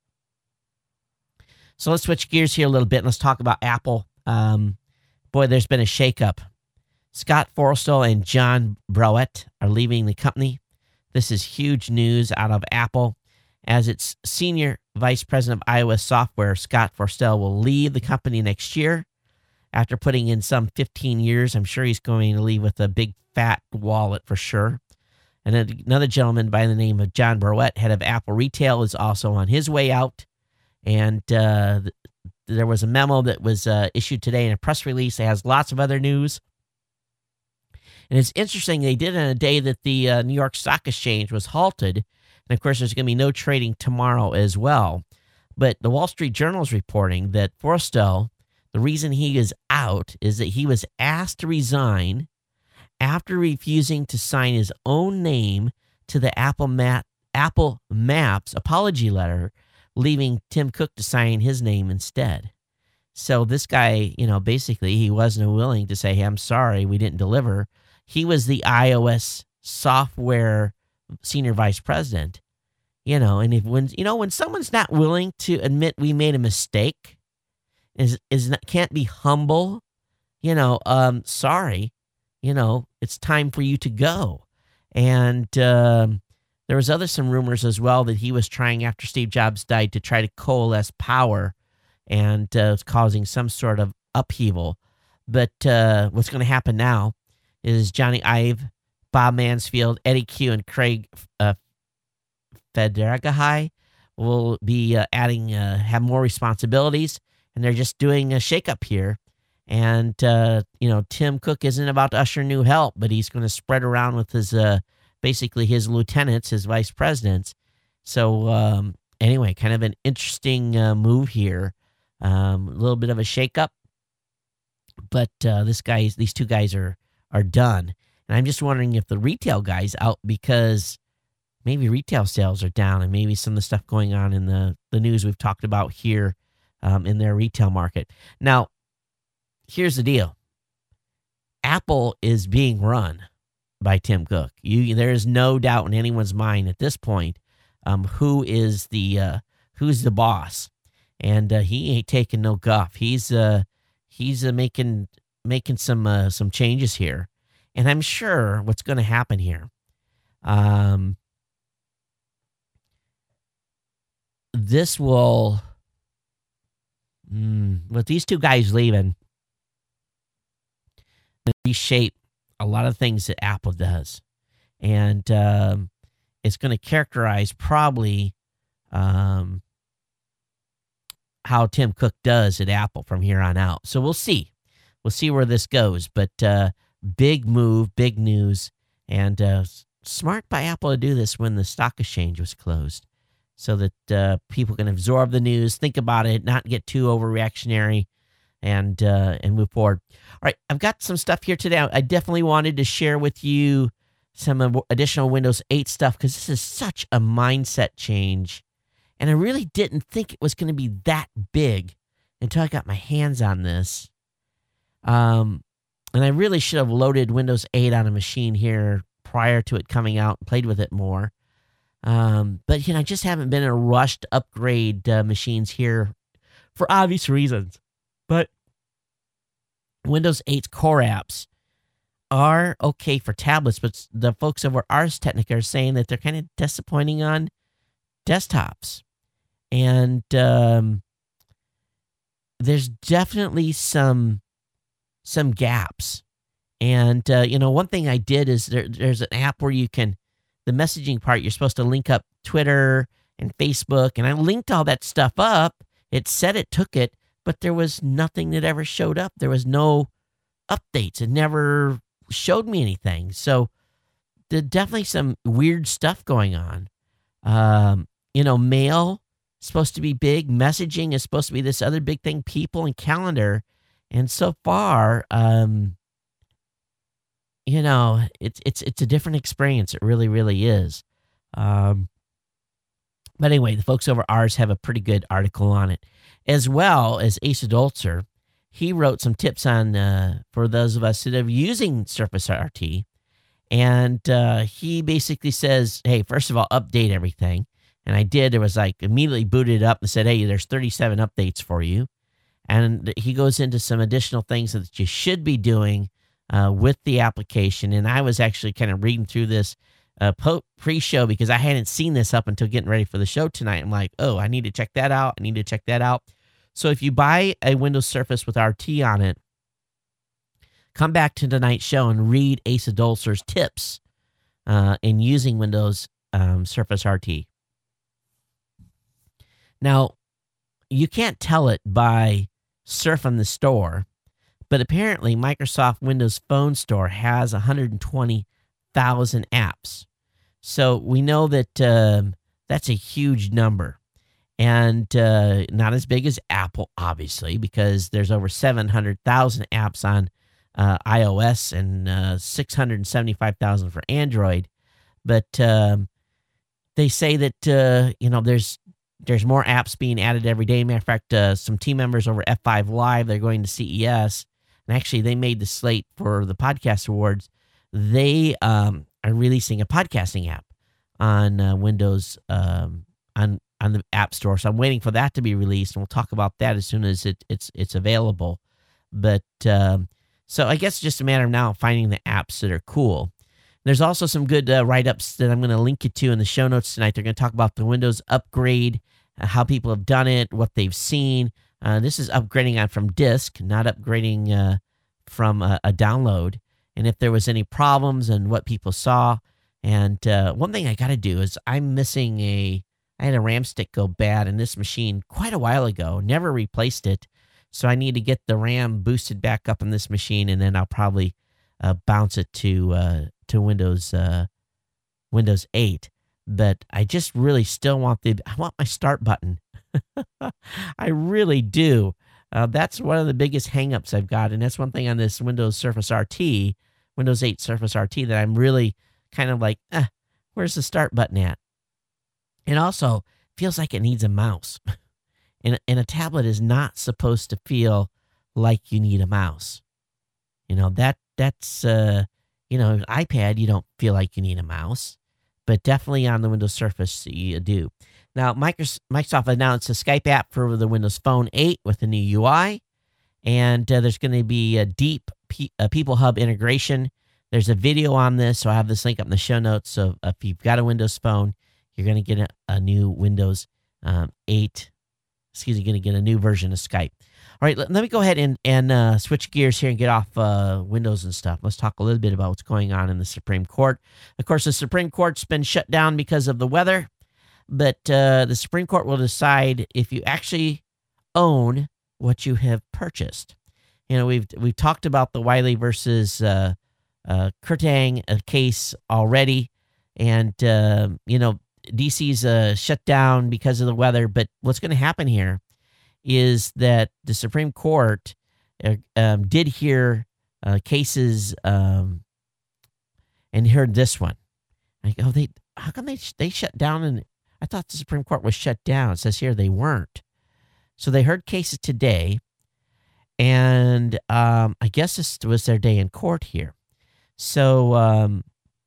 So let's switch gears here a little bit and let's talk about Apple. Um, boy, there's been a shakeup. Scott Forstall and John Broet are leaving the company. This is huge news out of Apple. As its senior vice president of iOS software, Scott Forstall will leave the company next year. After putting in some fifteen years, I'm sure he's going to leave with a big fat wallet for sure. And then another gentleman by the name of John Broet, head of Apple Retail, is also on his way out. And uh, th- there was a memo that was uh, issued today in a press release that has lots of other news. And it's interesting, they did it on a day that the uh, New York Stock Exchange was halted. And of course, there's going to be no trading tomorrow as well. But the Wall Street Journal is reporting that Forstall, the reason he is out is that he was asked to resign after refusing to sign his own name to the Apple, Map, Apple Maps apology letter, leaving Tim Cook to sign his name instead. So this guy, you know, basically he wasn't willing to say, hey, I'm sorry, we didn't deliver. He was the iOS software senior vice president, you know, and if when, you know, when someone's not willing to admit we made a mistake, is is not, can't be humble, you know, um, sorry, you know, it's time for you to go. And um, there was other some rumors as well that he was trying after Steve Jobs died to try to coalesce power and uh, causing some sort of upheaval. But uh, what's going to happen now is Johnny Ive, Bob Mansfield, Eddie Q, and Craig uh, Federighi will be uh, adding, uh, have more responsibilities. And they're just doing a shakeup here. And, uh, you know, Tim Cook isn't about to usher new help, but he's going to spread around with his, uh, basically his lieutenants, his vice presidents. So, um, anyway, kind of an interesting uh, move here. Um, a little bit of a shakeup. But uh, this guy, these two guys are, are done. And I'm just wondering if the retail guy's out because maybe retail sales are down and maybe some of the stuff going on in the, the news we've talked about here. Um, in their retail market. Now, here's the deal. Apple is being run by Tim Cook. You, there is no doubt in anyone's mind at this point um, who is the uh, who's the boss, and uh, he ain't taking no guff. He's uh, he's uh, making making some uh, some changes here, and I'm sure what's going to happen here. Um, this will. Mm, with these two guys leaving, they reshape a lot of things that Apple does. And um, it's going to characterize probably um, how Tim Cook does at Apple from here on out. So we'll see. We'll see where this goes. But uh, big move, big news. And uh, smart by Apple to do this when the stock exchange was closed, so that uh, people can absorb the news, think about it, not get too overreactionary, and uh, and move forward. All right, I've got some stuff here today. I definitely wanted to share with you some additional Windows eight stuff because this is such a mindset change. And I really didn't think it was going to be that big until I got my hands on this. Um, and I really should have loaded Windows eight on a machine here prior to it coming out and played with it more. Um, but, you know, I just haven't been in a rush to upgrade uh, machines here for obvious reasons. But Windows eight's core apps are okay for tablets, but the folks over Ars Technica are saying that they're kind of disappointing on desktops. And um, there's definitely some some gaps. And, uh, you know, one thing I did is there, there's an app where you can, the messaging part, you're supposed to link up Twitter and Facebook, and I linked all that stuff up. It said it took it, but there was nothing that ever showed up. There was no updates. It never showed me anything. So there's definitely some weird stuff going on. Um, you know, mail is supposed to be big. Messaging is supposed to be this other big thing, people and calendar. And so far, um, you know, it's it's it's a different experience. It really, really is. Um, but anyway, the folks over Ars have a pretty good article on it, as well as Asa Dolzer. He wrote some tips on uh, for those of us that are using Surface R T, and uh, he basically says, "Hey, first of all, update everything." And I did. It was like immediately booted up and said, "Hey, there's thirty-seven updates for you." And he goes into some additional things that you should be doing Uh, with the application. And I was actually kind of reading through this uh, po- pre-show because I hadn't seen this up until getting ready for the show tonight. I'm like, oh, I need to check that out. I need to check that out. So if you buy a Windows Surface with R T on it, come back to tonight's show and read Asa Dolzer's tips uh, in using Windows um, Surface R T. Now, you can't tell it by surfing the store, but apparently, Microsoft Windows Phone Store has one hundred twenty thousand apps. So we know that um, that's a huge number. And uh, not as big as Apple, obviously, because there's over seven hundred thousand apps on uh, iOS and uh, six hundred seventy-five thousand for Android. But um, they say that, uh, you know, there's there's more apps being added every day. Matter of fact, uh, some team members over F five Live, they're going to C E S. And actually, they made the slate for the podcast awards. They um, are releasing a podcasting app on uh, Windows um, on on the App Store. So I'm waiting for that to be released, and we'll talk about that as soon as it, it's it's available. But um, so I guess it's just a matter of now finding the apps that are cool. There's also some good uh, write-ups that I'm going to link you to in the show notes tonight. They're going to talk about the Windows upgrade, uh, how people have done it, what they've seen. Uh, this is upgrading on from disk, not upgrading uh, from a, a download, and if there was any problems and what people saw. And uh, one thing I got to do is I'm missing a, I had a RAM stick go bad in this machine quite a while ago, never replaced it. So I need to get the RAM boosted back up in this machine, and then I'll probably uh, bounce it to uh, to Windows uh, Windows eight. But I just really still want the, I want my start button. I really do. Uh, that's one of the biggest hangups I've got, and that's one thing on this Windows Surface R T, Windows eight Surface R T, that I'm really kind of like, eh, where's the start button at? It also feels like it needs a mouse, and, and a tablet is not supposed to feel like you need a mouse. You know, that that's, uh, you know, an iPad, you don't feel like you need a mouse, but definitely on the Windows Surface, you do. Now, Microsoft announced a Skype app for the Windows Phone eight with a new U I, and uh, there's going to be a deep P- a People Hub integration. There's a video on this, so I have this link up in the show notes. So if you've got a Windows Phone, you're going to get a, a new Windows um, eight, excuse me, you're going to get a new version of Skype. All right, let, let me go ahead and, and uh, switch gears here and get off uh, Windows and stuff. Let's talk a little bit about what's going on in the Supreme Court. Of course, the Supreme Court's been shut down because of the weather. But uh, the Supreme Court will decide if you actually own what you have purchased. You know, we've we've talked about the Wiley versus uh, uh, Kurtang case already, and uh, you know, D C's uh, shut down because of the weather. But what's going to happen here is that the Supreme Court uh, um, did hear uh, cases um, and heard this one. I go, they, how come they they shut down? And I thought the Supreme Court was shut down. It says here they weren't. So they heard cases today, and um, I guess this was their day in court here. So um,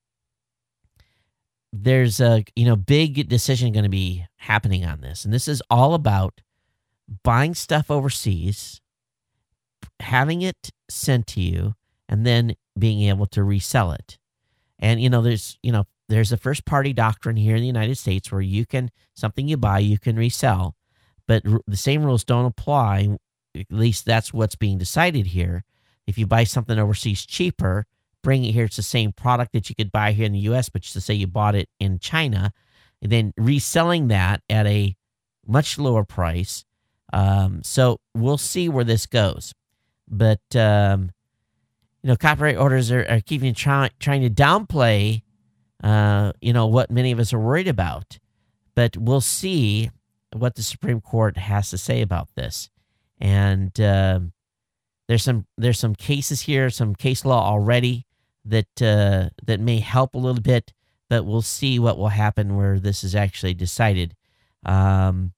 there's a you know big decision going to be happening on this, and this is all about buying stuff overseas, having it sent to you, and then being able to resell it. And you know, there's you know there's a first party doctrine here in the United States where you can something you buy you can resell, but r- the same rules don't apply. At least that's what's being decided here. If you buy something overseas cheaper, bring it here. It's the same product that you could buy here in the U S, but just to say you bought it in China, and then reselling that at a much lower price. Um, so we'll see where this goes. But, um, you know, copyright orders are, are keeping try, trying to downplay, uh, you know, what many of us are worried about. But we'll see what the Supreme Court has to say about this. And um, there's some there's some cases here, some case law already that uh, that may help a little bit. But we'll see what will happen where this is actually decided. Um,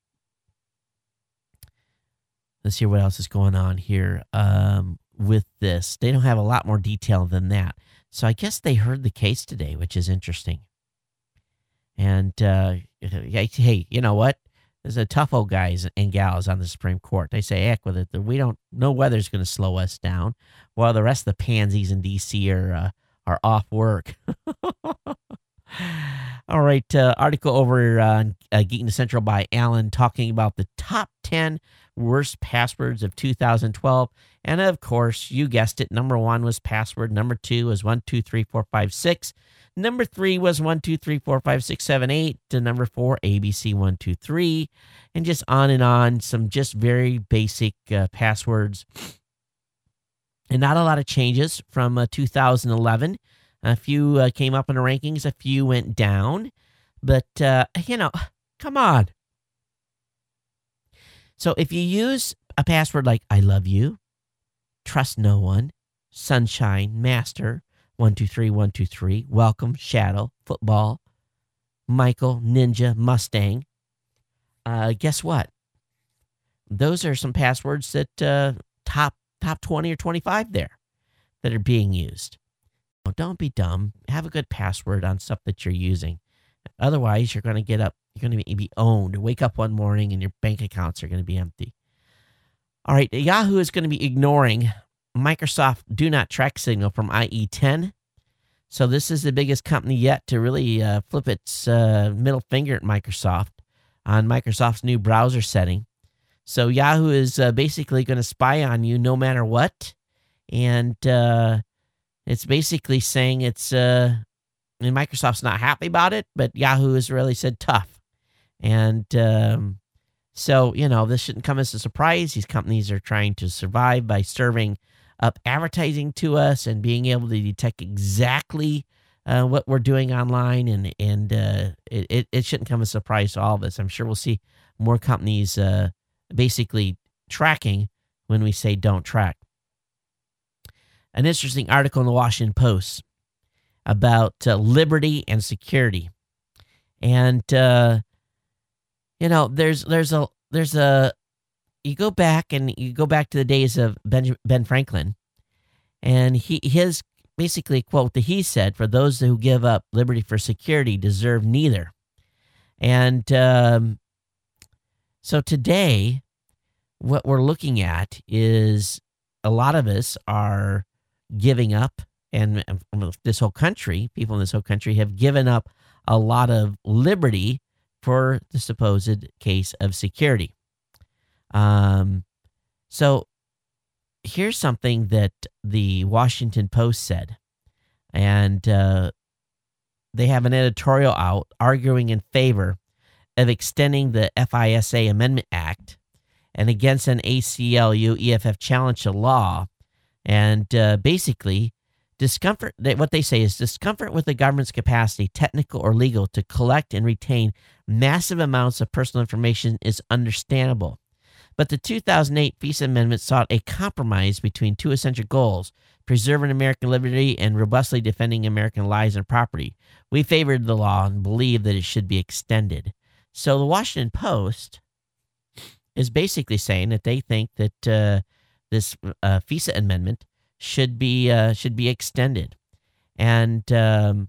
let's see what else is going on here um, with this. They don't have a lot more detail than that. So I guess they heard the case today, which is interesting. And uh, hey, you know what? There's a tough old guys and gals on the Supreme Court. They say, heck with it. We don't, no weather's going to slow us down. While the rest of the pansies in D C are uh, are off work. All right, uh, article over on uh, Geek News Central by Alan talking about the top ten worst passwords of two thousand twelve. And of course, you guessed it, number one was password. Number two was one, two, three, four, five, six. Number three was one, two, three, four, five, six, seven, eight. To number four, A B C one, two, three. And just on and on, some just very basic uh, passwords. And not a lot of changes from uh, two thousand eleven. A few uh, came up in the rankings, a few went down. But, uh, you know, come on. So if you use a password like I love you, trust no one, sunshine, master, one two three, one two three, welcome, shadow, football, Michael, ninja, Mustang, uh, guess what? Those are some passwords that uh, top top twenty or twenty-five there that are being used. Don't be dumb. Have a good password on stuff that you're using. Otherwise, you're going to get up, you're going to be owned. Wake up one morning and your bank accounts are going to be empty. All right, Yahoo is going to be ignoring Microsoft Do Not Track signal from I E ten. So this is the biggest company yet to really uh, flip its uh, middle finger at Microsoft on Microsoft's new browser setting. So Yahoo is uh, basically going to spy on you no matter what. And uh, it's basically saying it's, uh, and Microsoft's not happy about it, but Yahoo has really said tough. And um, so, you know, this shouldn't come as a surprise. These companies are trying to survive by serving up advertising to us and being able to detect exactly uh, what we're doing online. And, and uh, it, it, it shouldn't come as a surprise to all of us. I'm sure we'll see more companies uh, basically tracking when we say don't track. An interesting article in the Washington Post about uh, liberty and security. And, uh, you know, there's, there's a, there's a, you go back and you go back to the days of Ben, Ben Franklin, and he, his basically quote that he said, for those who give up liberty for security deserve neither. And, um, so today what we're looking at is a lot of us are giving up, and this whole country, people in this whole country have given up a lot of liberty for the supposed case of security. Um, so here's something that the Washington Post said, and uh, they have an editorial out arguing in favor of extending the FISA Amendment Act and against an A C L U E F F challenge to law. And uh, basically, discomfort, what they say is discomfort with the government's capacity, technical or legal, to collect and retain massive amounts of personal information is understandable. But the two thousand eight FISA Amendment sought a compromise between two essential goals: preserving American liberty and robustly defending American lives and property. We favored the law and believe that it should be extended. So the Washington Post is basically saying that they think that uh, this uh, FISA Amendment should be uh, should be extended, and um,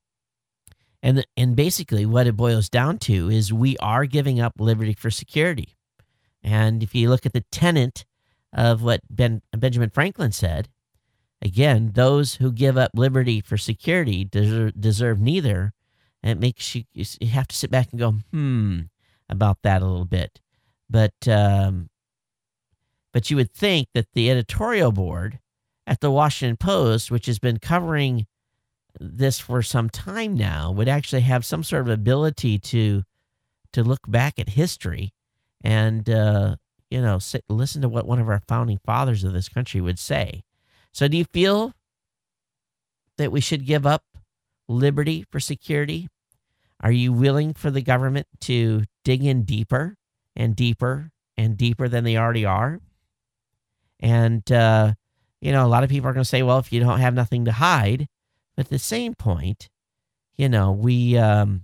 and and basically what it boils down to is we are giving up liberty for security. And if you look at the tenet of what Ben, Benjamin Franklin said, again, those who give up liberty for security deserve, deserve neither. And it makes you, you have to sit back and go, hmm, about that a little bit. But, um, but you would think that the editorial board at the Washington Post, which has been covering this for some time now, would actually have some sort of ability to, to look back at history and, uh, you know, sit, listen to what one of our founding fathers of this country would say. So do you feel that we should give up liberty for security? Are you willing for the government to dig in deeper and deeper and deeper than they already are? And, uh, you know, a lot of people are going to say, well, if you don't have nothing to hide, but at the same point, you know, we, um,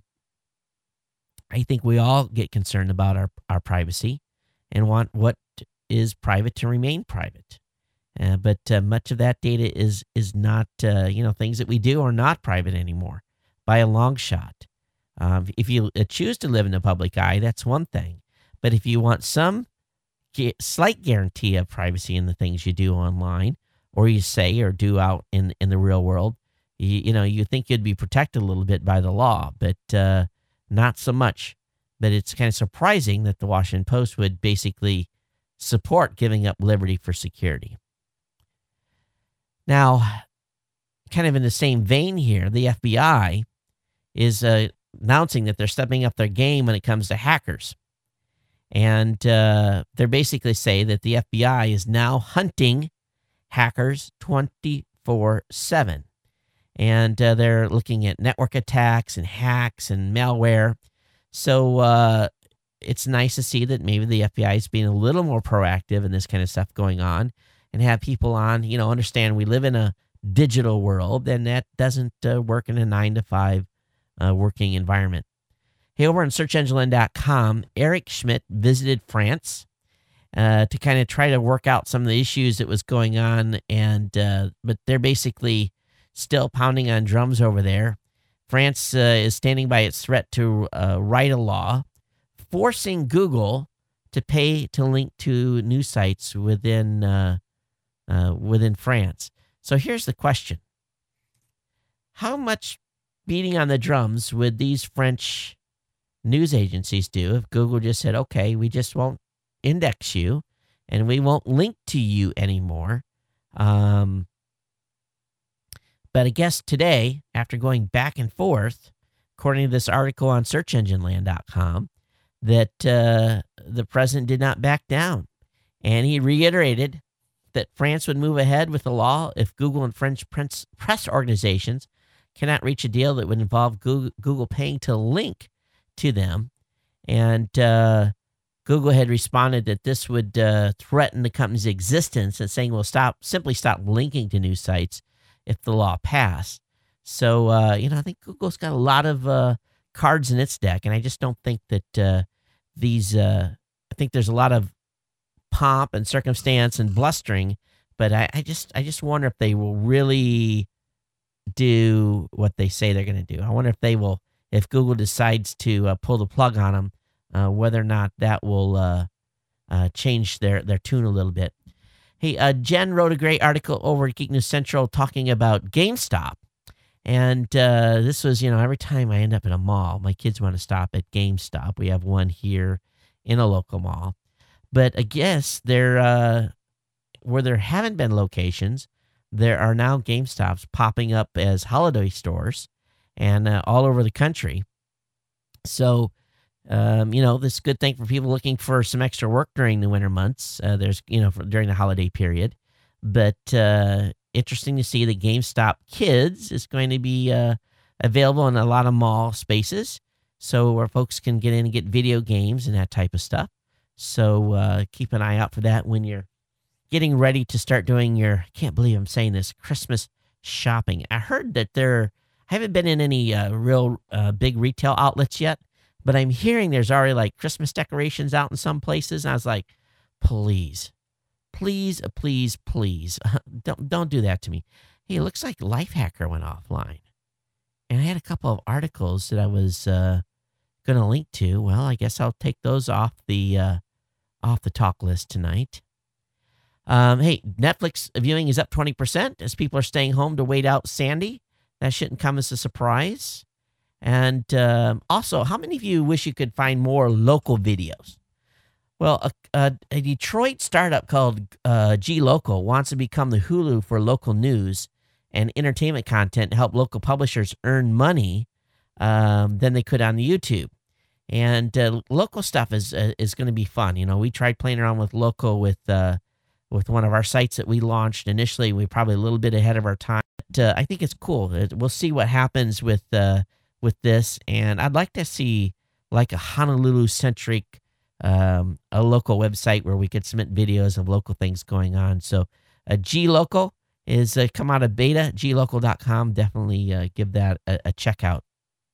I think we all get concerned about our, our privacy and want what is private to remain private. Uh, but uh, much of that data is is not, uh, you know, things that we do are not private anymore by a long shot. Um, if you choose to live in the public eye, that's one thing. But if you want some gu- slight guarantee of privacy in the things you do online or you say or do out in, in the real world, you, you know, you think you'd be protected a little bit by the law, but uh, not so much. But it's kind of surprising that the Washington Post would basically support giving up liberty for security. Now, kind of in the same vein here, the F B I is uh, announcing that they're stepping up their game when it comes to hackers. And uh, they're basically saying that the F B I is now hunting hackers twenty-four seven. And uh, they're looking at network attacks and hacks and malware. So uh, it's nice to see that maybe the F B I is being a little more proactive in this kind of stuff going on and have people on, you know, understand we live in a digital world and that doesn't uh, work in a nine to five uh, working environment. Hey, over on search engine land dot com, Eric Schmidt visited France uh, to kind of try to work out some of the issues that was going on. And uh, but they're basically still pounding on drums over there. France uh, is standing by its threat to uh, write a law forcing Google to pay to link to news sites within uh, uh, within France. So here's the question. How much beating on the drums would these French news agencies do if Google just said, okay, we just won't index you and we won't link to you anymore? Um, but I guess today, after going back and forth, according to this article on search engine land dot com, that uh, the president did not back down. And he reiterated that France would move ahead with the law if Google and French press organizations cannot reach a deal that would involve Google, Google paying to link to them. And uh, Google had responded that this would uh, threaten the company's existence and saying, well, stop, simply stop linking to news sites if the law passed. So, uh, you know, I think Google's got a lot of uh, cards in its deck, and I just don't think that uh, these, uh, I think there's a lot of pomp and circumstance and blustering, but I, I just, I just wonder if they will really do what they say they're going to do. I wonder if they will, if Google decides to uh, pull the plug on them, uh, whether or not that will uh, uh, change their, their tune a little bit. Hey, uh, Jen wrote a great article over at Geek News Central talking about GameStop. And uh, this was, you know, every time I end up in a mall, my kids want to stop at GameStop. We have one here in a local mall. But I guess there, uh, where there haven't been locations, there are now GameStops popping up as holiday stores and uh, all over the country. So, um, you know, this is a good thing for people looking for some extra work during the winter months. Uh, there's, you know, for, during the holiday period. But uh, interesting to see that GameStop Kids is going to be uh, available in a lot of mall spaces. So where folks can get in and get video games and that type of stuff. So uh, keep an eye out for that when you're getting ready to start doing your, I can't believe I'm saying this, Christmas shopping. I heard that there, I haven't been in any uh, real uh, big retail outlets yet, but I'm hearing there's already like Christmas decorations out in some places. And I was like, please, please, please, please, don't, don't do that to me. Hey, it looks like Lifehacker went offline. And I had a couple of articles that I was uh, going to link to. Well, I guess I'll take those off the uh, off the talk list tonight. Um, hey, Netflix viewing is up twenty percent as people are staying home to wait out Sandy. That shouldn't come as a surprise. And um, also, how many of you wish you could find more local videos? Well, a, a, a Detroit startup called uh, G Local wants to become the Hulu for local news and entertainment content to help local publishers earn money um, than they could on the YouTube. And uh, local stuff is uh, is going to be fun. You know, we tried playing around with local with uh, with one of our sites that we launched initially. We were probably a little bit ahead of our time. But, uh, I think it's cool. We'll see what happens with uh, with this. And I'd like to see like a Honolulu-centric um, a local website where we could submit videos of local things going on. So uh, G Local is uh, come out of beta, g local dot com. Definitely uh, give that a, a check out.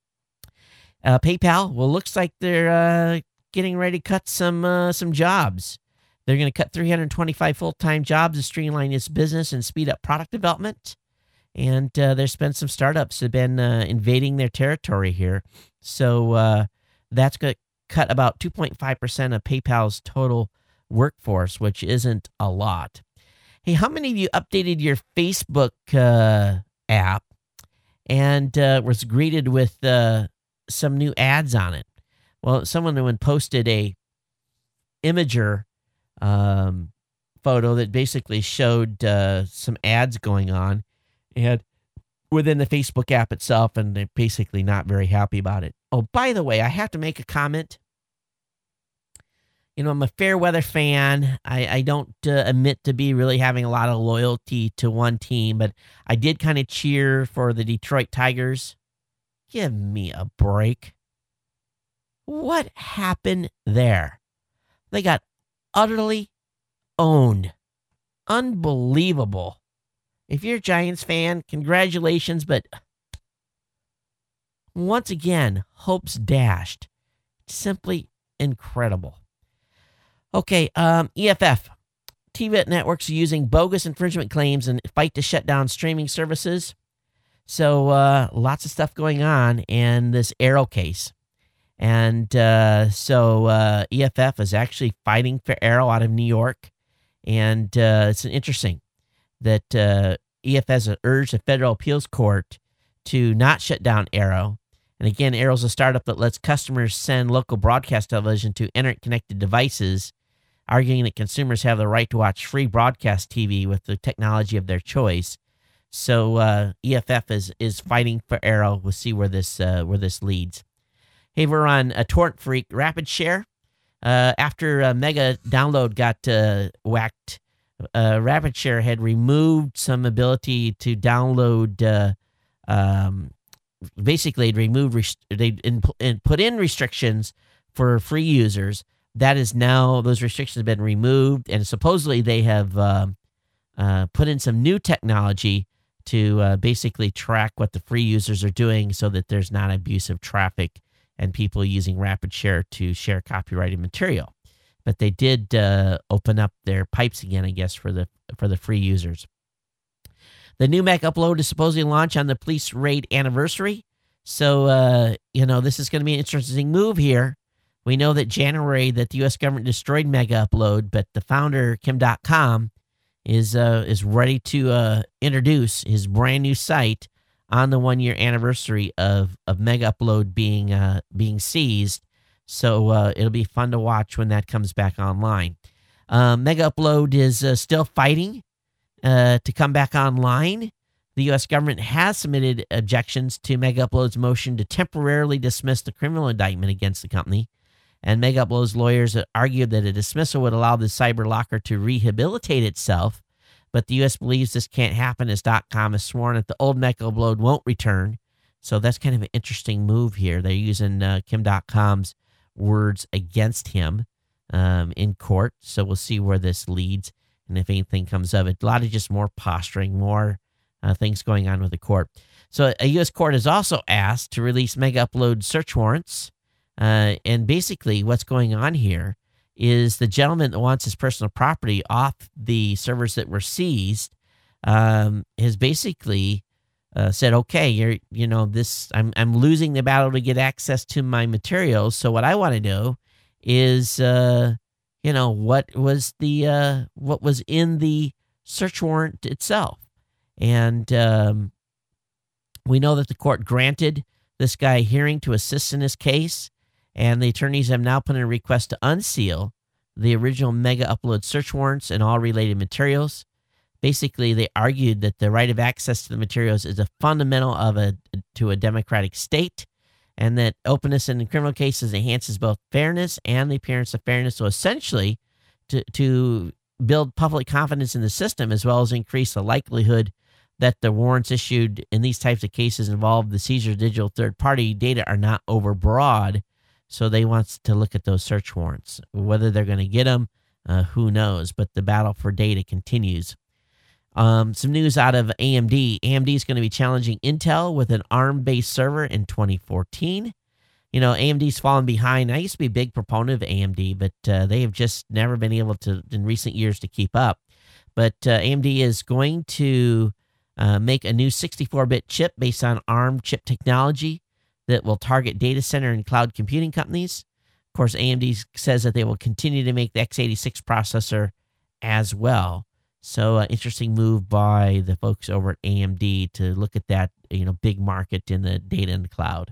Uh, PayPal, well, looks like they're uh, getting ready to cut some uh, some jobs. They're going to cut three hundred twenty-five full-time jobs to streamline its business and speed up product development. And uh, there's been some startups that have been uh, invading their territory here. So uh, that's going to cut about two point five percent of PayPal's total workforce, which isn't a lot. Hey, how many of you updated your Facebook uh, app and uh, was greeted with uh, some new ads on it? Well, someone who posted a Imager um, photo that basically showed uh, some ads going on and within the Facebook app itself, and they're basically not very happy about it. Oh, by the way, I have to make a comment. You know, I'm a fair weather fan. I, I don't uh, admit to be really having a lot of loyalty to one team, but I did kind of cheer for the Detroit Tigers. Give me a break. What happened there? They got utterly owned. Unbelievable. If you're a Giants fan, congratulations, but once again, hopes dashed. Simply incredible. Okay, um, E F F. T V networks are using bogus infringement claims and fight to shut down streaming services. So uh, lots of stuff going on in this Arrow case. And uh, so uh, E F F is actually fighting for Arrow out of New York. And uh, it's interesting that uh, E F F has urged the Federal Appeals Court to not shut down Arrow. And again, Arrow's a startup that lets customers send local broadcast television to internet-connected devices, arguing that consumers have the right to watch free broadcast T V with the technology of their choice. So uh, E F F is is fighting for Arrow. We'll see where this uh, where this leads. Hey, we're on a Torrent Freak Rapid Share. Uh, after uh, Mega Download got uh, whacked, uh, Rapid Share had removed some ability to download. Uh, um, basically, they removed rest- they in, in put in restrictions for free users. That is now, those restrictions have been removed, and supposedly they have uh, uh, put in some new technology to uh, basically track what the free users are doing so that there's not abusive traffic and people using Rapid Share to share copyrighted material. But they did uh, open up their pipes again, I guess, for the for the free users. The new Mac Upload is supposedly launch on the police raid anniversary. So, uh, you know, this is going to be an interesting move here. We know that January that the U S government destroyed Mega Upload, but the founder, Kim dot com, is uh, is ready to uh, introduce his brand new site on the one year anniversary of, of Mega Upload being uh, being seized. So uh, it'll be fun to watch when that comes back online. Uh, Mega Upload is uh, still fighting uh, to come back online. The U S government has submitted objections to Mega Upload's motion to temporarily dismiss the criminal indictment against the company. And Mega Upload's lawyers argued that a dismissal would allow the cyber locker to rehabilitate itself. But the U S believes this can't happen as .com has sworn that the old Mega Upload won't return. So that's kind of an interesting move here. They're using uh, Kim dot com's words against him. um, in court. So we'll see where this leads and if anything comes of it. A lot of just more posturing, more uh, things going on with the court. So a U S court is also asked to release Mega Upload search warrants. Uh, and basically what's going on here is the gentleman that wants his personal property off the servers that were seized um, has basically uh, said, okay, you're, you know, this, I'm, I'm losing the battle to get access to my materials. So what I want to know is, uh, you know, what was the, uh, what was in the search warrant itself. And um, we know that the court granted this guy a hearing to assist in his case. And the attorneys have now put in a request to unseal the original Mega Upload search warrants and all related materials. Basically, they argued that the right of access to the materials is a fundamental of a to a democratic state, and that openness in criminal cases enhances both fairness and the appearance of fairness. So essentially, to to build public confidence in the system, as well as increase the likelihood that the warrants issued in these types of cases involve the seizure of digital third-party data are not overbroad. So they want to look at those search warrants. Whether they're going to get them, uh, who knows? But the battle for data continues. Um, some news out of A M D. A M D is going to be challenging Intel with an ARM-based server in twenty fourteen. You know, A M D's fallen behind. I used to be a big proponent of A M D, but uh, they have just never been able to, in recent years, to keep up. But uh, A M D is going to uh, make a new sixty-four bit chip based on ARM chip technology that will target data center and cloud computing companies. Of course, A M D says that they will continue to make the x eighty-six processor as well. So, uh, interesting move by the folks over at A M D to look at that, you know, big market in the data and the cloud.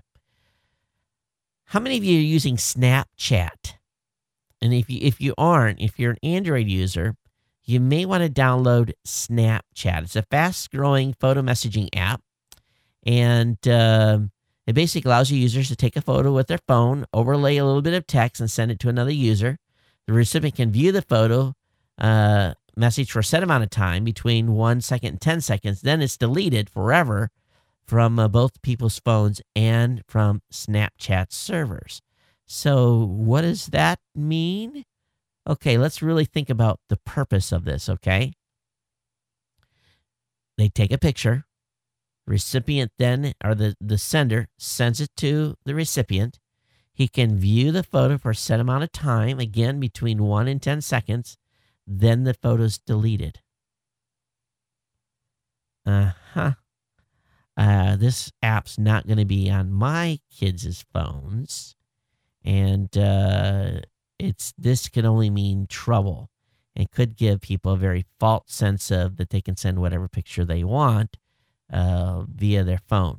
How many of you are using Snapchat? And if you if you aren't, if you're an Android user, you may want to download Snapchat. It's a fast-growing photo messaging app, and uh, it basically allows your users to take a photo with their phone, overlay a little bit of text, and send it to another user. The recipient can view the photo uh, message for a set amount of time, between one second and ten seconds. Then it's deleted forever from uh, both people's phones and from Snapchat servers. So what does that mean? Okay, let's really think about the purpose of this, okay? They take a picture. Recipient then, or the, the sender, sends it to the recipient. He can view the photo for a set amount of time, again, between one and ten seconds. Then the photo's deleted. Uh-huh. Uh, this app's not going to be on my kids' phones. And uh, it's this could only mean trouble. And could give people a very false sense of that they can send whatever picture they want uh, via their phone.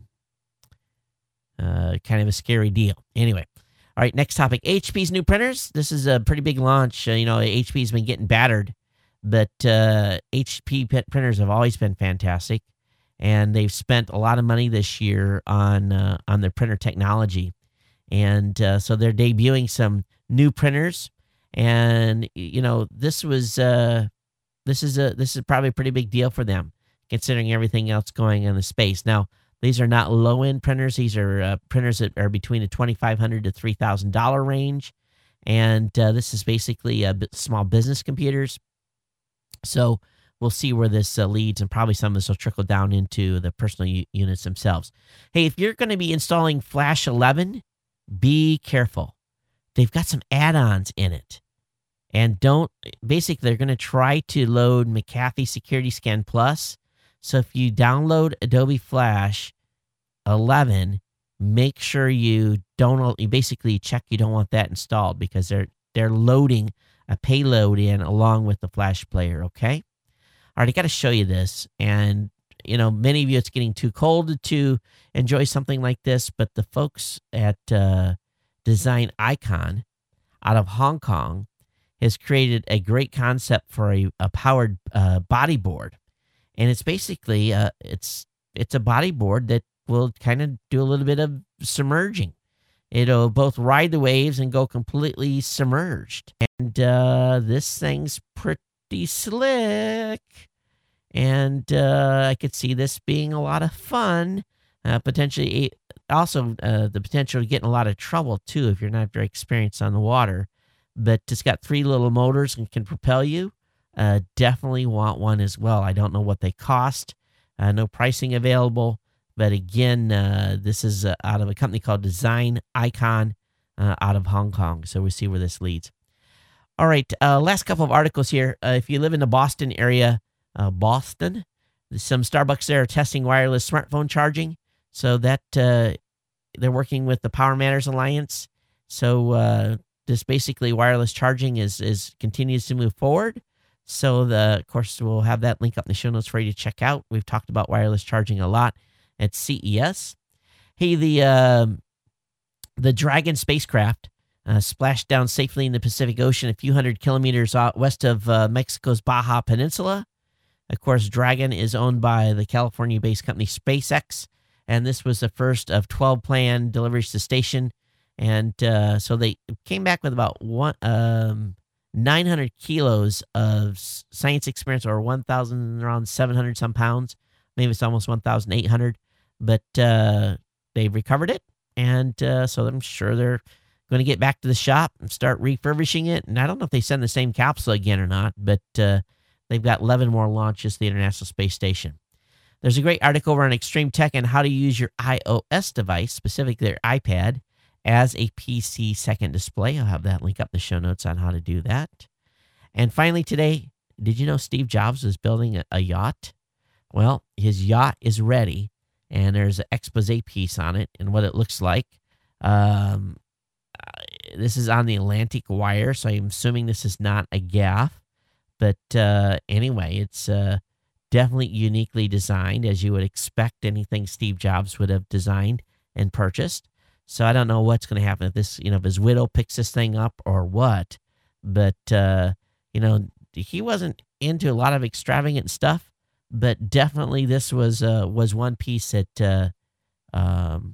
Uh, kind of a scary deal. Anyway. All right, next topic, H P's new printers. This is a pretty big launch. Uh, you know, H P's been getting battered, but uh, H P printers have always been fantastic, and they've spent a lot of money this year on uh, on their printer technology, and uh, so they're debuting some new printers. And you know, this was uh, this is a this is probably a pretty big deal for them, considering everything else going on in the space now. These are not low-end printers. These are uh, printers that are between the twenty-five hundred dollars to three thousand dollars range. And uh, this is basically uh, small business computers. So we'll see where this uh, leads, and probably some of this will trickle down into the personal u- units themselves. Hey, if you're going to be installing Flash eleven, be careful. They've got some add-ons in it. And don't, basically, they're going to try to load McAfee Security Scan Plus. So if you download Adobe Flash eleven, make sure you don't, you basically check you don't want that installed, because they're they're loading a payload in along with the Flash player, okay? All right, I got to show you this. And, you know, many of you, it's getting too cold to enjoy something like this, but the folks at uh, Design Icon out of Hong Kong has created a great concept for a, a powered uh, bodyboard. And it's basically uh, it's it's a bodyboard that will kind of do a little bit of submerging. It'll both ride the waves and go completely submerged. And uh, this thing's pretty slick. And uh, I could see this being a lot of fun. Uh, potentially, also uh, the potential of getting a lot of trouble too if you're not very experienced on the water. but it's got three little motors and can propel you. Uh, definitely want one as well. I don't know what they cost. Uh, no pricing available. But again, uh, this is uh, out of a company called Design Icon uh, out of Hong Kong. So we'll see where this leads. All right, uh, last couple of articles here. Uh, if you live in the Boston area, uh, Boston, some Starbucks there are testing wireless smartphone charging. So that uh, they're working with the Power Matters Alliance. So uh, this basically wireless charging is is continues to move forward. So the of course we'll have that link up in the show notes for you to check out. We've talked about wireless charging a lot at C E S. Hey, the uh, the Dragon spacecraft uh, splashed down safely in the Pacific Ocean a few hundred kilometers out west of uh, Mexico's Baja Peninsula. Of course, Dragon is owned by the California-based company SpaceX, and this was the first of twelve planned deliveries to station. And uh, so they came back with about one um, nine hundred kilos of science experience, or one thousand, around seven hundred some pounds. Maybe it's almost one thousand eight hundred. But uh, they've recovered it, and uh, so I'm sure they're going to get back to the shop and start refurbishing it. And I don't know if they send the same capsule again or not, but uh, they've got eleven more launches to the International Space Station. There's a great article over on Extreme Tech on how to use your iOS device, specifically their iPad, as a P C second display. I'll have that link up in the show notes on how to do that. And finally today, did you know Steve Jobs was building a, a yacht? Well, his yacht is ready, and there's an expose piece on it and what it looks like. Um, this is on the Atlantic Wire, so I'm assuming this is not a gaffe. But uh, anyway, it's uh, definitely uniquely designed, as you would expect anything Steve Jobs would have designed and purchased. So I don't know what's going to happen if this, you know, if his widow picks this thing up or what. But, uh, you know, he wasn't into a lot of extravagant stuff. But definitely this was uh, was one piece that uh, um,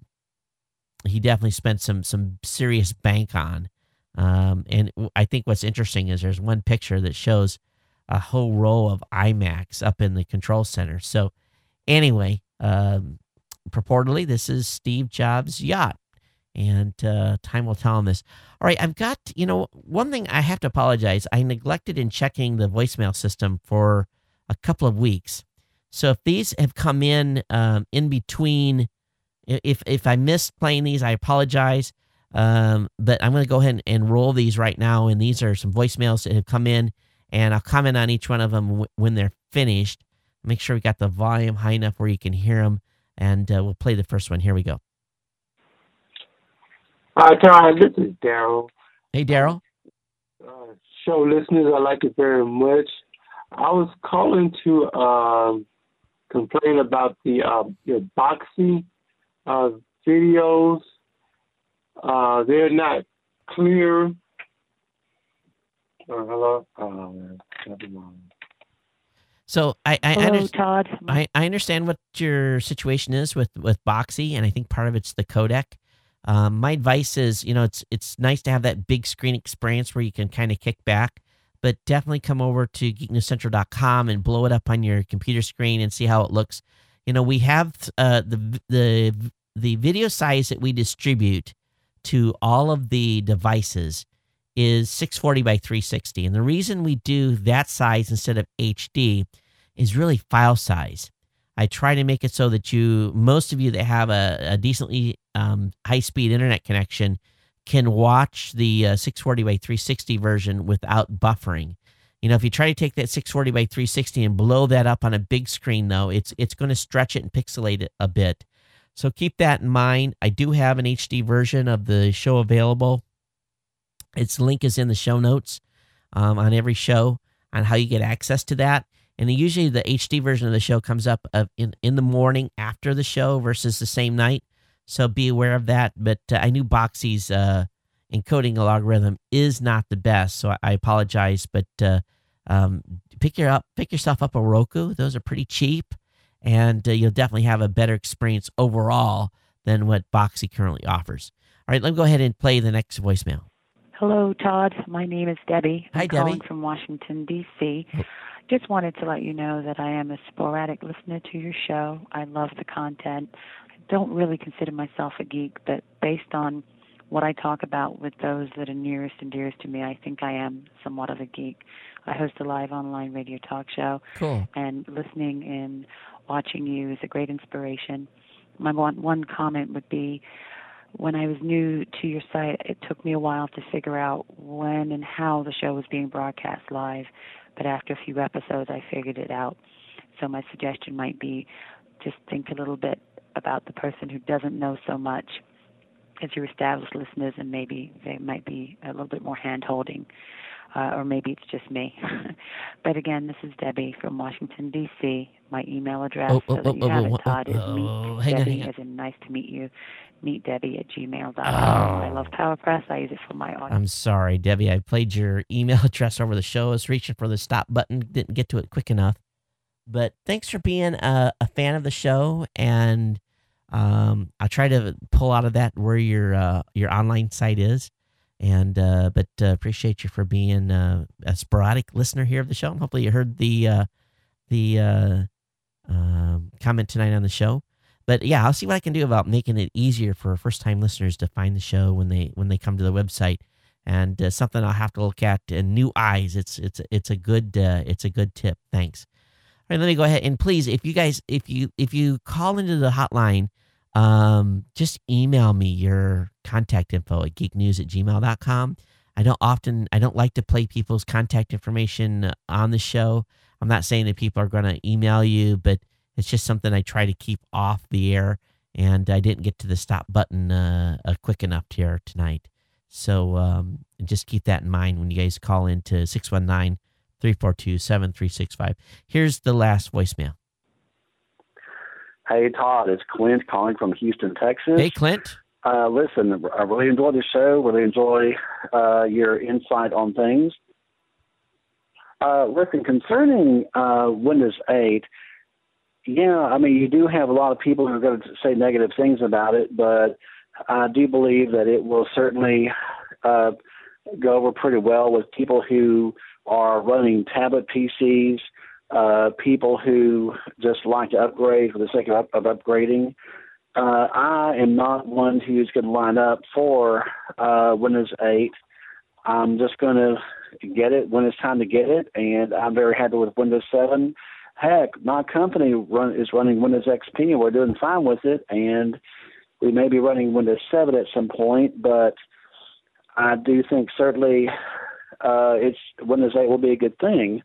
he definitely spent some some serious bank on. Um, and I think what's interesting is there's one picture that shows a whole row of iMacs up in the control center. So anyway, um, purportedly this is Steve Jobs' yacht. And uh, time will tell on this. All right, I've got, you know, one thing I have to apologize. I neglected in checking the voicemail system for a couple of weeks. So if these have come in um, in between, if if I missed playing these, I apologize. Um, but I'm going to go ahead and, and roll these right now. And these are some voicemails that have come in, and I'll comment on each one of them w- when they're finished. Make sure we got the volume high enough where you can hear them, and uh, we'll play the first one. Here we go. Hi, Todd. This is Daryl. Hey, Daryl. Uh, show listeners, I like it very much. I was calling to um, complain about the uh, your Boxy uh, videos. Uh, they're not clear. Uh, hello. Oh, never mind. So I I, Hello, under- Todd. I I understand what your situation is with, with Boxy, and I think part of it's the codec. Um, my advice is, you know, it's it's nice to have that big screen experience where you can kind of kick back, but definitely come over to geek news central dot com and blow it up on your computer screen and see how it looks. You know, we have uh, the the the video size that we distribute to all of the devices is six forty by three sixty, and the reason we do that size instead of H D is really file size. I try to make it so that you, most of you that have a, a decently um, high-speed internet connection can watch the uh, six forty by three sixty version without buffering. You know, if you try to take that six forty by three sixty and blow that up on a big screen, though, it's it's going to stretch it and pixelate it a bit. So keep that in mind. I do have an H D version of the show available. Its link is in the show notes um, on every show on how you get access to that. And usually the H D version of the show comes up uh, in, in the morning after the show versus the same night. So be aware of that. But uh, I knew Boxy's uh, encoding algorithm is not the best, so I, I apologize. But uh, um, pick your up, pick yourself up a Roku. Those are pretty cheap, and uh, you'll definitely have a better experience overall than what Boxy currently offers. All right, let me go ahead and play the next voicemail. Hello, Todd. My name is Debbie. I'm Hi, Debbie. calling from Washington, D C Just wanted to let you know that I am a sporadic listener to your show. I love the content. I don't really consider myself a geek, but based on what I talk about with those that are nearest and dearest to me, I think I am somewhat of a geek. I host a live online radio talk show. Cool. And listening and watching you is a great inspiration. My one, one comment would be, when I was new to your site, it took me a while to figure out when and how the show was being broadcast live. But after a few episodes, I figured it out. So my suggestion might be just think a little bit about the person who doesn't know so much as your established listeners, and maybe they might be a little bit more hand-holding, uh, or maybe it's just me. But again, this is Debbie from Washington, D C My email address, Oh, oh, so that oh, you oh, have oh, it, Todd, is oh, meet hang on, Debbie, hang on. as in nice to meet you, meet Debbie at gmail dot com. Oh. I love PowerPress. I use it for my audience. I'm sorry, Debbie. I played your email address over the show. I was reaching for the stop button. Didn't get to it quick enough. But thanks for being a, a fan of the show. And um, I'll try to pull out of that where your uh, your online site is. And uh, but uh, appreciate you for being uh, a sporadic listener here of the show. And hopefully you heard the uh, the uh, uh, comment tonight on the show. But yeah, I'll see what I can do about making it easier for first-time listeners to find the show when they when they come to the website. And uh, something I'll have to look at in new eyes. It's it's it's a good uh, it's a good tip. Thanks. All right, let me go ahead and please, if you guys if you if you call into the hotline, um, just email me your contact info at geeknews at gmail dot com. I don't often I don't like to play people's contact information on the show. I'm not saying that people are going to email you, but it's just something I try to keep off the air, and I didn't get to the stop button uh, uh, quick enough here tonight. So um, just keep that in mind when you guys call in to six one nine, three four two, seven three six five. Here's the last voicemail. Hey, Todd, it's Clint calling from Houston, Texas. Hey, Clint. Uh, listen, I really enjoy the show, really enjoy uh, your insight on things. Uh, listen, concerning uh, Windows eight, yeah, I mean, you do have a lot of people who are going to say negative things about it, but I do believe that it will certainly uh, go over pretty well with people who are running tablet P Cs, uh, people who just like to upgrade for the sake of, of upgrading. Uh, I am not one who's going to line up for uh, Windows eight. I'm just going to get it when it's time to get it, and I'm very happy with Windows seven. Heck, my company run, is running Windows X P, and we're doing fine with it, and we may be running Windows seven at some point, but I do think certainly uh, it's Windows eight will be a good thing.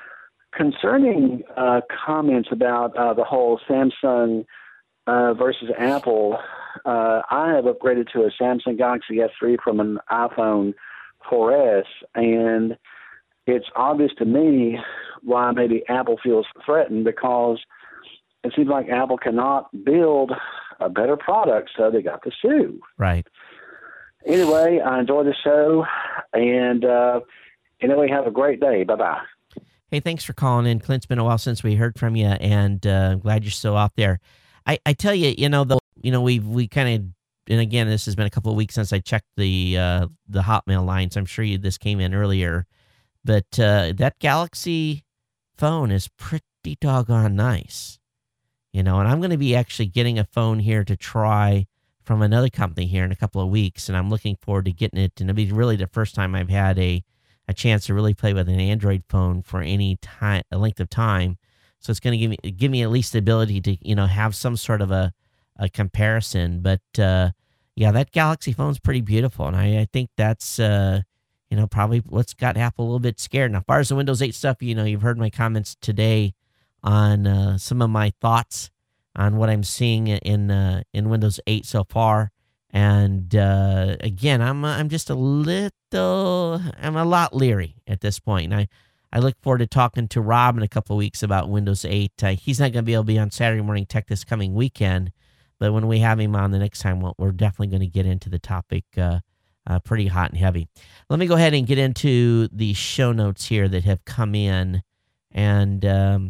Concerning uh, comments about uh, the whole Samsung uh, versus Apple, uh, I have upgraded to a Samsung Galaxy S three from an iPhone four S, and it's obvious to me why maybe Apple feels threatened, because it seems like Apple cannot build a better product, so they got to sue. Right. Anyway, I enjoy the show, and uh, anyway, have a great day. Bye-bye. Hey, thanks for calling in. Clint's been a while since we heard from you, and uh, I'm glad you're still out there. I, I tell you, you know, the, you know, we've we kind of, and again, this has been a couple of weeks since I checked the uh, the Hotmail lines. I'm sure you this came in earlier, but uh, that Galaxy phone is pretty doggone nice, you know. And I'm going to be actually getting a phone here to try from another company here in a couple of weeks, and I'm looking forward to getting it. And it'll be really the first time I've had a a chance to really play with an Android phone for any time, a length of time. So it's going to give me give me at least the ability to, you know, have some sort of a, a comparison. But uh, yeah, that Galaxy phone's pretty beautiful, and I, I think that's uh, you know, probably what's got Apple a little bit scared. Now, as far as the Windows eight stuff, you know, you've heard my comments today on uh, some of my thoughts on what I'm seeing in uh, in Windows eight so far. And uh, again, I'm I'm just a little, I'm a lot leery at this point. And I, I look forward to talking to Rob in a couple of weeks about Windows eight. Uh, he's not going to be able to be on Saturday Morning Tech this coming weekend, but when we have him on the next time, we'll, we're definitely going to get into the topic uh, uh, pretty hot and heavy. Let me go ahead and get into the show notes here that have come in. And um,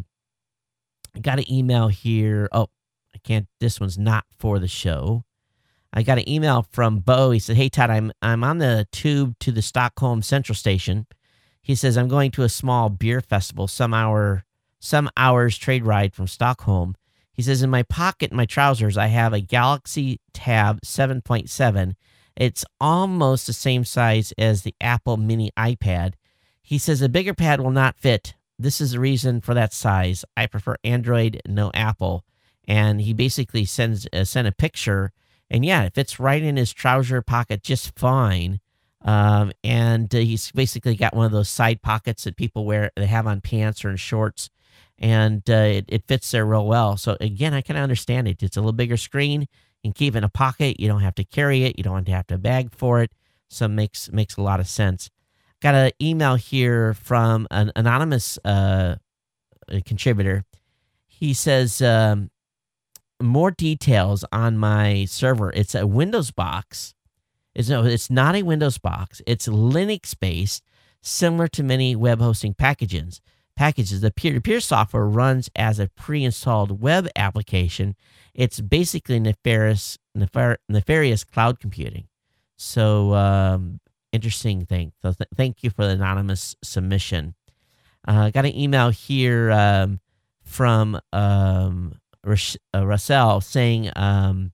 I got an email here. Oh, I can't, this one's not for the show. I got an email from Bo. He said, hey, Todd, I'm I'm on the tube to the Stockholm Central Station. He says, I'm going to a small beer festival, some hour, some hours trade ride from Stockholm. He says, in my pocket, in my trousers, I have a Galaxy Tab seven point seven, It's almost the same size as the Apple Mini iPad. He says a bigger pad will not fit. This is the reason for that size. I prefer Android, no Apple. And he basically sends uh, sent a picture, and yeah, it fits right in his trouser pocket just fine. Um, and uh, he's basically got one of those side pockets that people wear, they have on pants or in shorts, and uh, it, it fits there real well. So again, I can understand it. It's a little bigger screen. You can keep it in a pocket. You don't have to carry it. You don't have to bag for it. So it makes makes a lot of sense. Got an email here from an anonymous uh, contributor. He says, um, more details on my server. It's a Windows box. It's, no, it's not a Windows box. It's Linux-based, similar to many web hosting packages. Packages. The peer-to-peer software runs as a pre-installed web application. It's basically nefarious, nefar- nefarious cloud computing. So, um, interesting thing. So th- thank you for the anonymous submission. I uh, got an email here um, from um, Ras- uh, Russell saying um,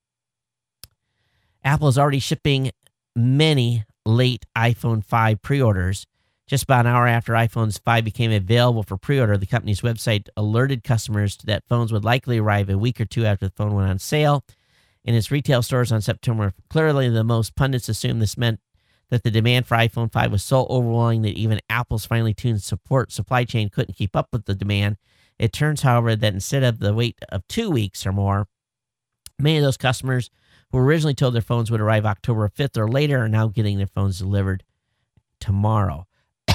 Apple is already shipping many late iPhone five pre-orders. Just about an hour after iPhone five became available for pre-order, the company's website alerted customers that phones would likely arrive a week or two after the phone went on sale in its retail stores on September. Clearly, the most pundits assumed this meant that the demand for iPhone five was so overwhelming that even Apple's finely tuned support supply chain couldn't keep up with the demand. It turns, however, that instead of the wait of two weeks or more, many of those customers who were originally told their phones would arrive October fifth or later are now getting their phones delivered tomorrow.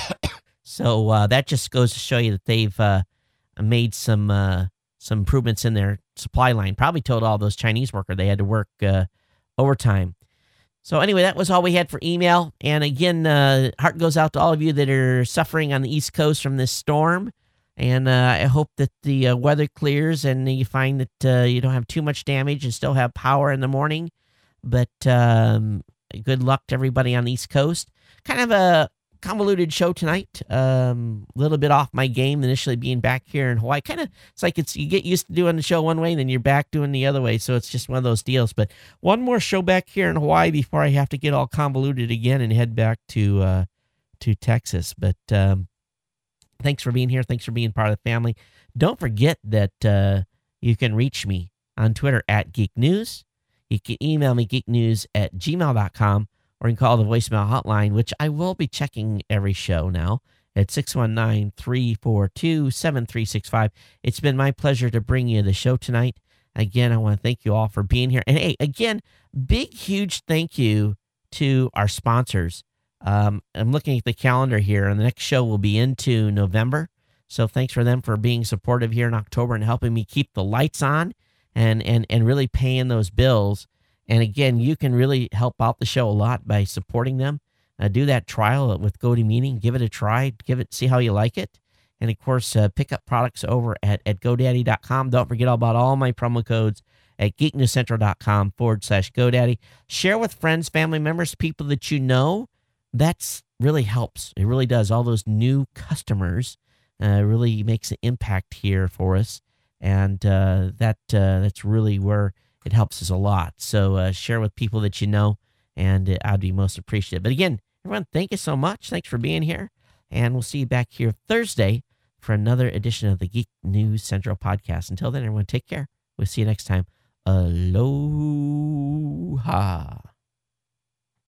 So uh, that just goes to show you that they've uh, made some uh, some improvements in their supply line. Probably told all those Chinese workers they had to work uh, overtime. So anyway, that was all we had for email. And again, uh, heart goes out to all of you that are suffering on the East Coast from this storm. And uh, I hope that the uh, weather clears and you find that uh, you don't have too much damage and still have power in the morning. But um, good luck to everybody on the East Coast. Kind of a convoluted show tonight. A um, little bit off my game initially being back here in Hawaii. Kind of, it's like it's you get used to doing the show one way and then you're back doing the other way. So it's just one of those deals. But one more show back here in Hawaii before I have to get all convoluted again and head back to uh, to Texas. But um, thanks for being here. Thanks for being part of the family. Don't forget that uh, you can reach me on Twitter at Geek News. You can email me geeknews at gmail dot com. Or you can call the voicemail hotline, which I will be checking every show now at six one nine, three four two, seven three six five. It's been my pleasure to bring you the show tonight. Again, I want to thank you all for being here. And hey, again, big, huge thank you to our sponsors. Um, I'm looking at the calendar here, and the next show will be into November. So thanks for them for being supportive here in October and helping me keep the lights on and and and really paying those bills. And again, you can really help out the show a lot by supporting them. Uh, do that trial with GoToMeeting. Give it a try. Give it, see how you like it. And of course, uh, pick up products over at, at GoDaddy dot com. Don't forget about all my promo codes at geeknewscentral.com forward slash GoDaddy. Share with friends, family members, people that you know. That's really helps. It really does. All those new customers uh, really makes an impact here for us. And uh, that uh, that's really where it helps us a lot. So uh, share with people that you know, and uh, I'd be most appreciative. But again, everyone, thank you so much. Thanks for being here. And we'll see you back here Thursday for another edition of the Geek News Central podcast. Until then, everyone, take care. We'll see you next time. Aloha.